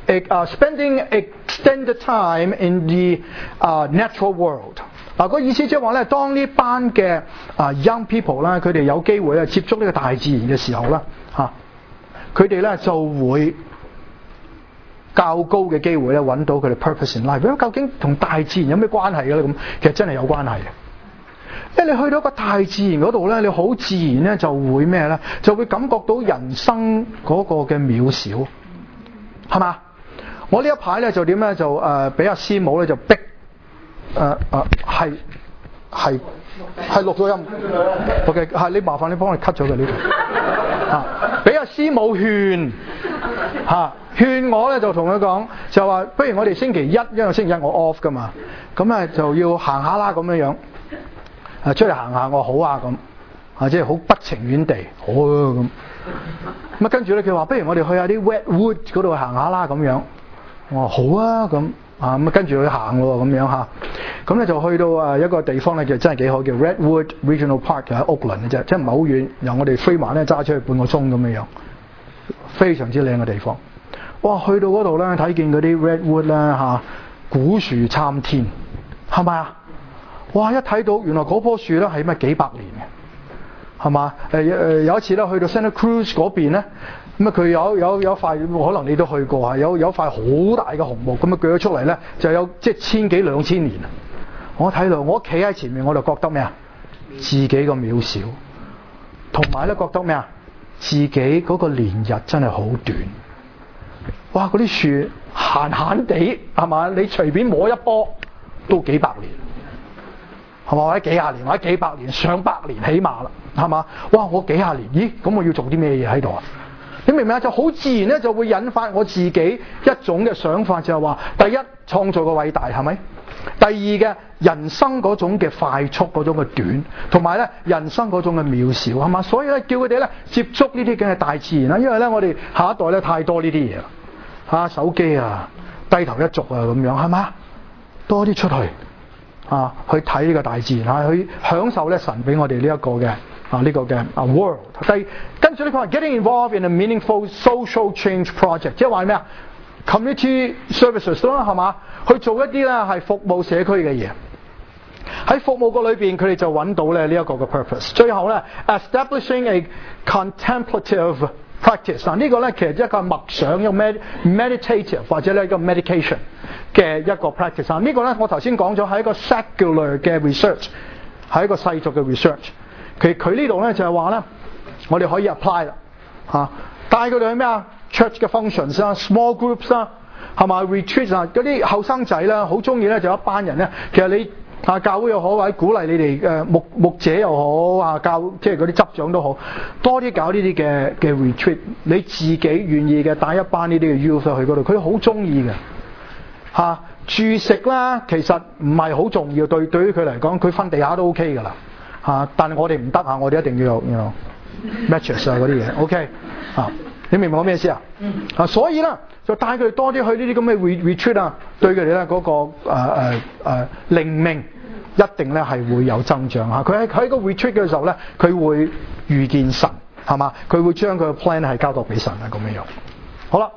extended time in the natural world。嗱個意思即係話咧，當呢班嘅young people 啦，佢哋有機會咧接觸呢個大自然嘅時候啦，佢哋咧就會較高嘅機會咧揾到佢哋 purpose in life。咁究竟同大自然有咩關係嘅咧？咁其實真係有關係嘅。因為你去到一個大自然嗰度咧，你好自然咧就會咩咧？就會感覺到人生嗰個嘅渺小，係嘛？我呢一排咧就點咧就俾阿師母咧就逼係錄咗音 ，OK 係你麻煩你幫我 cut 咗佢呢度俾阿師母勸勸我咧就同佢講就話，不如我哋星期一，因為星期一我 off 噶嘛，咁就要行下啦咁樣出嚟行下，我好啊咁即係好不情願地好啊咁跟住咧佢話不如我哋去下啲 wet wood 嗰度行下啦咁樣。我話好啊咁跟住去行喎咁樣咁咧就去到一個地方咧，其實真係幾好，叫 Redwood Regional Park 喺 Oakland 嘅啫，即係唔係好遠，由我哋Fremont咧揸出去半個鐘咁樣，非常之靚嘅地方。哇！去到嗰度咧睇見嗰啲 Redwood 咧古樹參天，係咪啊？哇！一睇到原來嗰棵樹咧係咩幾百年嘅，係嘛？有一次咧去到 Santa Cruz 嗰邊咧。咁佢有塊可能你都去過有塊好大嘅紅木咁鋸咗出嚟咧，就有即係千幾兩千年。我睇到我企喺前面我就覺得咩啊？自己個渺小，同埋咧覺得咩啊？自己嗰個年日真係好短。哇！嗰啲樹閒閒地係嘛？你隨便摸一棵都幾百年，係嘛？或者幾廿年，或者幾百年、上百年起碼啦，係嘛？哇！我幾廿年，咦？咁我要做啲咩嘢喺度啊？你明唔明啊？就好自然咧，就會引發我自己一種嘅想法，就係話：第一，創造嘅偉大係咪？第二嘅人生嗰種嘅快速，嗰種嘅短，同埋咧人生嗰種嘅渺小係嘛？所以咧叫佢哋咧接觸呢啲嘅大自然啦，因為咧我哋下一代咧太多呢啲嘢啦，手機啊，低頭一族啊咁樣係嘛？多啲出去去睇呢個大自然去享受咧神俾我哋呢一個嘅。呢個嘅world， 跟住呢佢話 getting involved in a meaningful social change project， 即係話咩啊 ？community services 啦，係嘛？去做一啲咧係服務社區嘅嘢。喺服務個裏邊，佢哋就揾到咧呢一個嘅 purpose。最後咧 establishing a contemplative practice， 嗱呢個咧其實一個默想，一個 meditative 或者咧一個 medication 嘅一個 practice。呢個咧我頭先講咗係一個 secular 嘅 research， 係一個世俗嘅 research。佢呢度咧就係話咧，我哋可以 apply 啦帶佢哋去咩啊 ？church 嘅 functions 啊 ，small groups 啊，係嘛 retreat 啊，嗰啲後生仔啦，好中意咧就一班人咧。其實你教會又好，或者鼓勵你哋牧者又好即係嗰啲執長都好，多啲搞呢啲嘅 retreat。你自己願意嘅帶一班呢啲嘅 youth 去嗰度，佢好中意嘅住食啦，其實唔係好重要，對於佢嚟講，佢瞓地下都 OK 㗎啦。但係我哋唔得我哋一定要有 mattress 嗰啲嘢 ，OK 你明唔明我咩意思啊？所以咧就帶佢哋多啲去呢啲咁嘅 retreat 對佢哋咧嗰個靈命一定咧係會有增長嚇。佢喺個 retreat 嘅時候咧，佢會遇見神，係嘛？佢會將佢嘅 plan 係交託俾神啊咁樣樣。好啦。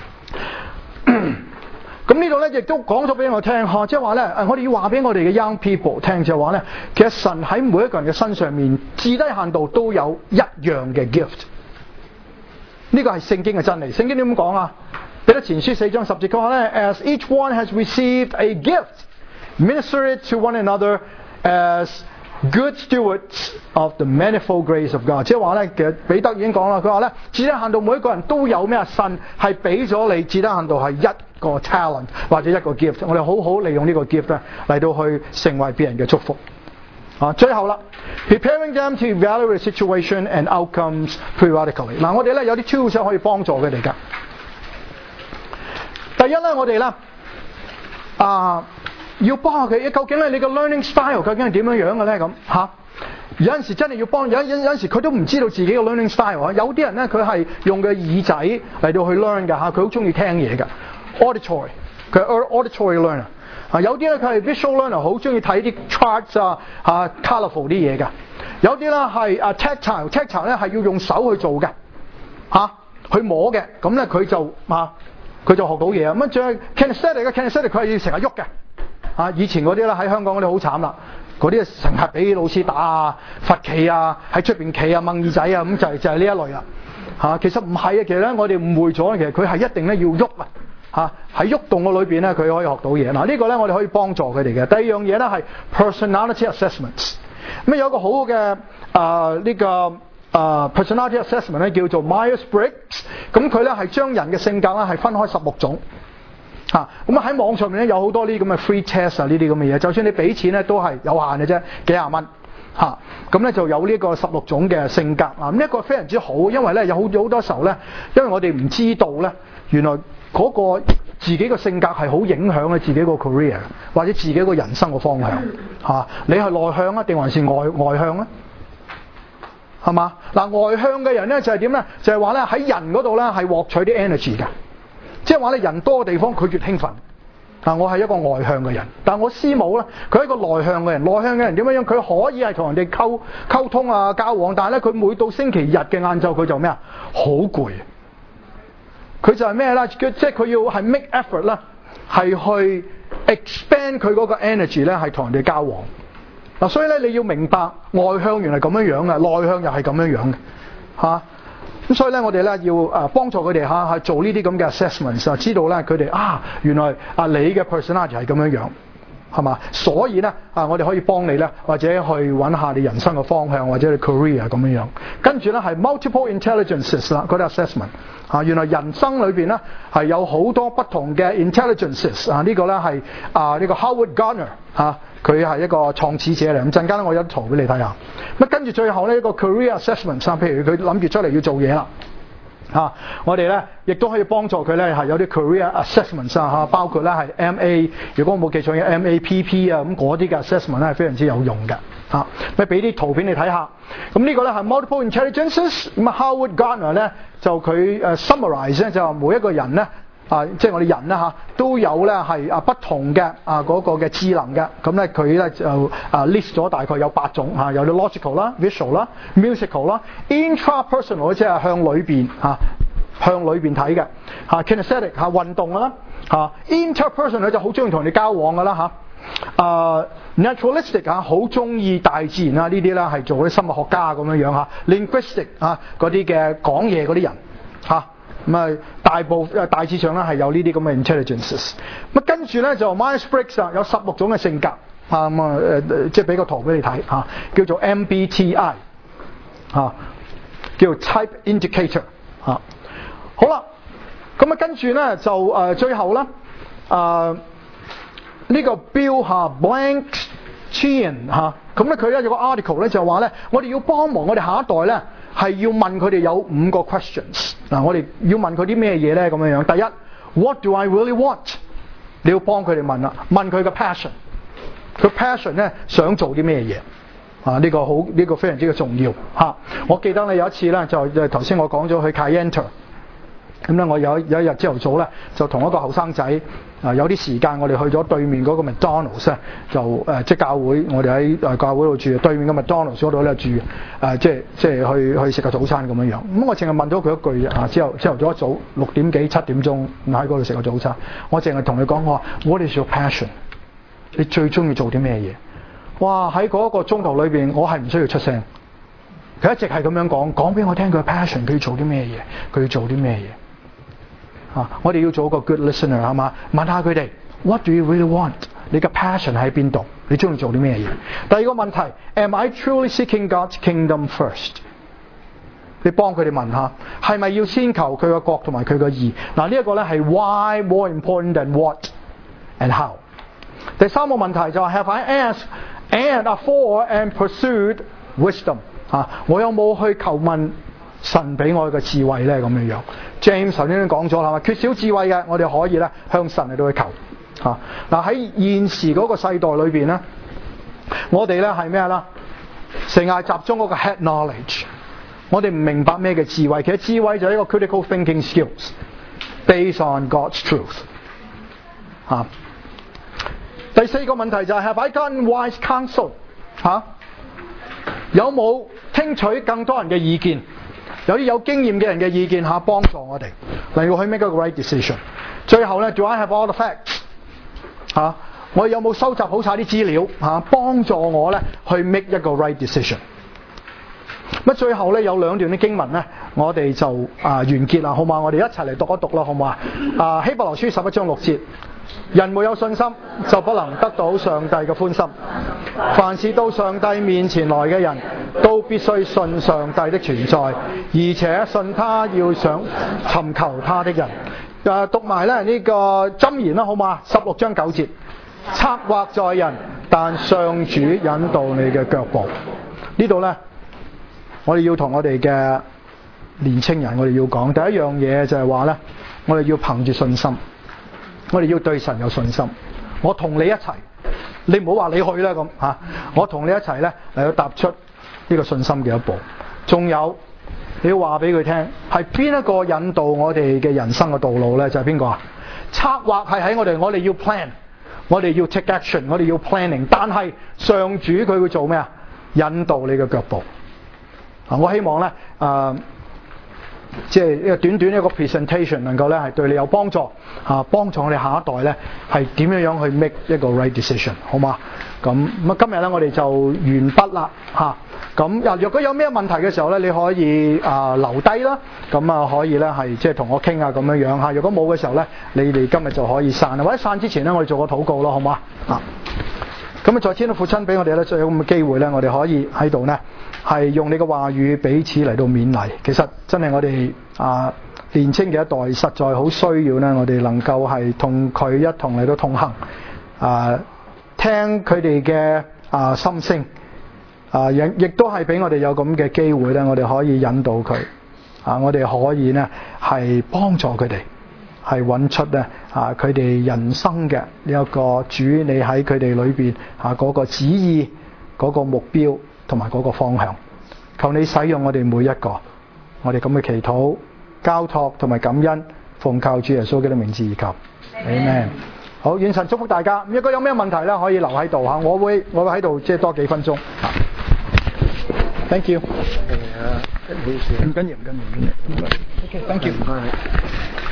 咁呢度咧亦都講咗俾我聽嚇，即係話咧，我哋要話俾我哋嘅 young people 聽，就係話咧，其實神喺每一個人嘅身上面，至低限度都有一樣嘅 gift。呢個係聖經嘅真理。聖經點講啊？彼得前書4章10節佢話咧 ，as each one has received a gift, minister it to one another as good stewards of the manifold grace of God。即係話咧，其實彼得已經講啦，佢話咧，至低限度每一個人都有咩啊？神係俾咗你，至低限度係一個 talent 或者一個 gift， 我哋好好利用呢個 gift 咧嚟到去成為別人嘅祝福。最後啦 ，preparing them to evaluate the situation and outcomes periodically。嗱，我哋咧有啲 tools 可以幫助佢哋㗎。第一咧，我哋咧要幫下佢，究竟咧你個 learning style 究竟係點樣樣嘅咧咁嚇？有陣時真係要幫，有陣時佢都唔知道自己嘅 learning style 啊。有啲人咧佢係用嘅耳仔嚟到去 learn 㗎嚇，佢好中意聽嘢㗎。auditory， 佢係 auditory learner。有啲咧佢係 visual learner， 好中意睇啲 charts colourful 啲嘢㗎。有啲咧係tactile 咧係要用手去做嘅去摸嘅，咁咧佢就學到嘢啊。咁仲係 kinesthetic 佢係要成日喐嘅。以前嗰啲咧喺香港嗰啲好慘啦，嗰啲成日俾老師打啊、罰企啊、喺出邊企啊、掹耳仔啊，咁就係呢一類啦。其實唔係啊，其實咧我哋誤會咗，其實佢係一定咧要喐喺喐動嘅裏邊咧，佢可以學到嘢。呢個咧我哋可以幫助佢哋嘅。第二樣嘢咧係 personality assessments。咁有一個好嘅personality assessment 咧叫做 Myers-Briggs。咁佢咧係將人嘅性格咧係分開16種。咁喺網上面咧有好多呢啲咁嘅 free test 呢啲咁嘅嘢，就算你俾錢咧都係有限嘅啫，幾廿蚊。咁咧就有呢個16種嘅性格咁呢個非常之好，因為咧有好多時候咧，因為我哋唔知道咧，原來嗰個自己嘅性格係好影響咧自己個 career 或者自己個人生嘅方向你係內向啊定還是外向啊？係嘛？外向嘅人咧就係點咧？就係話咧喺人嗰度咧係獲取啲 energy 㗎，即係話咧人多嘅地方佢越興奮。我係一個外向嘅人，但我師母咧，佢係一個內向嘅人。內向嘅人點樣樣？佢可以係同人哋溝通交往，但係咧佢每到星期日嘅晏晝佢就咩啊？好攰。佢就係咩咧？即係佢要係 make effort 啦，係去 expand 佢嗰個 energy 咧，係同人哋交往。所以咧你要明白外向原來咁樣樣嘅，內向又係咁樣樣嘅咁所以咧，我哋咧要幫助佢哋做呢啲咁嘅 assessments 知道咧佢哋原來你嘅 personality 係咁樣樣，係嘛？所以咧我哋可以幫你咧，或者去揾下你人生嘅方向，或者你 career 咁樣樣。跟住咧係 multiple intelligences 啦，嗰啲 assessment 原來人生裏邊咧係有好多不同嘅 intelligences 呢個咧係呢個 Howard Gardner 佢係一個創始者嚟。咁陣間咧我有啲圖俾你睇下。咁跟住最後呢一個 career assessment 譬如佢諗住出嚟要做嘢啦我哋咧亦都可以幫助佢咧係有啲 career assessments 包括咧係 MA， 如果我冇記錯嘅 MAPP 咁嗰啲嘅 assessment 咧係非常之有用嘅咪俾啲圖片你睇下。咁呢個咧係 multiple intelligences。咁Howard Gardner 咧就佢summarize 咧就話每一個人咧即係我哋人咧都有咧係不同嘅嗰個嘅智能嘅。咁咧佢咧就list 咗大概有8種有啲 logical 啦、visual 啦、musical 啦、intrapersonal 即係向裏邊睇嘅kinesthetic 運動啦interpersonal 就好中意同人哋交往㗎啦naturalistic 好中意大自然呢啲啦係做啲生物學家咁樣樣linguistic 嗰啲嘅講嘢嗰啲人咁大致上咧係有呢啲咁嘅 intelligences。咁跟住咧就 Myers-Briggs 有16種嘅性格即係俾個圖俾你睇叫做 MBTI 叫做 Type Indicator 好啦，咁跟住咧就最後咧呢個 Bill Blank-Chean 咁咧佢咧有個 article 咧就話咧我哋要幫忙我哋下一代咧係要問佢哋有5個 questions。我哋要問佢啲咩嘢咧咁樣樣。第一 ，What do I really want？ 你要幫佢哋問啦，問佢嘅 passion。佢 passion 咧想做啲咩嘢呢個好呢個非常之嘅重要我記得咧有一次咧就頭先我講咗去 Cayenne 咁咧，我有一日朝頭早咧，就同一個後生仔有啲時間，我哋去咗對面嗰個 McDonald's 咧，就即係教會，我哋喺教會度住，對面嘅 McDonald's 嗰度咧住即係去食個早餐咁樣樣。咁我淨係問咗佢一句啫，朝頭早6點幾7點鐘喺嗰度食個早餐，我淨係同佢講我話 What is your passion？ 你最中意做啲咩嘢？哇！喺嗰個鐘頭裏邊，我係唔需要出聲，佢一直係咁樣講俾我聽佢嘅 passion， 佢要做啲咩嘢，佢要做啲咩嘢。我哋要做一個 good listener 係嘛？問下佢哋 What do you really want？ 你嘅 passion 喺邊度？你中意做啲咩嘢？第二個問題 Am I truly seeking God's kingdom first？ 你幫佢哋問下，係咪要先求佢嘅國同埋佢嘅義？嗱，呢一個咧係 why more important than what and how。第三個問題就係 Have I asked and afford and pursued wisdom？ 我有冇去求問神俾我嘅智慧咧？咁樣樣 ，James 頭先都講咗啦，缺少智慧嘅，我哋可以咧向神嚟到去求。嗱，喺現時嗰個世代裏邊咧，我哋咧係咩啦？成日集中嗰個 head knowledge， 我哋唔明白咩嘅智慧。其實智慧就係一個 critical thinking skills based on God's truth。第四個問題就係 Have I gotten wise counsel？ 有冇聽取更多人嘅意見？有啲有經驗嘅人嘅意見幫助我哋，例如去 make a right decision。最後咧 ，Do I have all the facts？ 我有冇收集好晒啲資料幫助我咧去 make 一個 right decision？ 咁最後咧有兩段啲經文咧，我哋就完結啦，好嘛？我哋一齊嚟讀一讀啦，好嘛？希伯來書11章6節。人沒有信心，就不能得到上帝嘅歡心。凡是到上帝面前來嘅人，都必須信上帝的存在，而且信他要想尋求他的人。讀埋咧呢個箴言啦，好嘛？16章9節，策劃在人，但上主引導你嘅腳步。呢度咧，我哋要同我哋嘅年青人，我哋要講第一樣嘢就係話咧，我哋要憑住信心。我哋要對神有信心。我同你一齊，你唔好話你去啦咁嚇。我同你一齊咧嚟到踏出呢個信心嘅一步。仲有你要話俾佢聽，係邊一個引導我哋嘅人生嘅道路咧？就係邊個啊？策劃係喺我哋要 plan， 我哋要 take action， 我哋要 planning。但係上主佢會做咩啊？引導你嘅腳步。我希望咧即係一個短短一個 presentation 能夠咧係對你有幫助幫助我哋下一代咧係點樣去 make 一個 right decision， 好嘛？咁今日咧我哋就完畢啦咁若果有咩問題嘅時候咧，你可以留低啦，咁可以咧係即係同我傾下咁樣樣若果冇嘅時候咧，你哋今日就可以散啦，或者散之前咧我哋做個禱告咯，好嘛？咁在天嘅父親俾我哋咧，最有咁嘅機會咧，我哋可以喺度咧係用你嘅話語彼此嚟到勉勵。其實真係我哋年青嘅一代實在好需要咧，我哋能夠係同佢一同嚟到同行聽佢哋嘅心聲亦都係俾我哋有咁嘅機會咧，我哋可以引導佢我哋可以咧係幫助佢哋係揾出咧佢哋人生嘅呢一個主，你喺佢哋裏邊嗰個旨意、嗰個目標同埋嗰個方向。求你使用我哋每一個，我哋咁嘅祈禱、交託同埋感恩，奉靠主耶穌基督名字而求。Amen。好，願神祝福大家。如果有咩問題咧，可以留喺度我會喺度即係多幾分鐘。Thank you。唔緊要。Okay，thank you。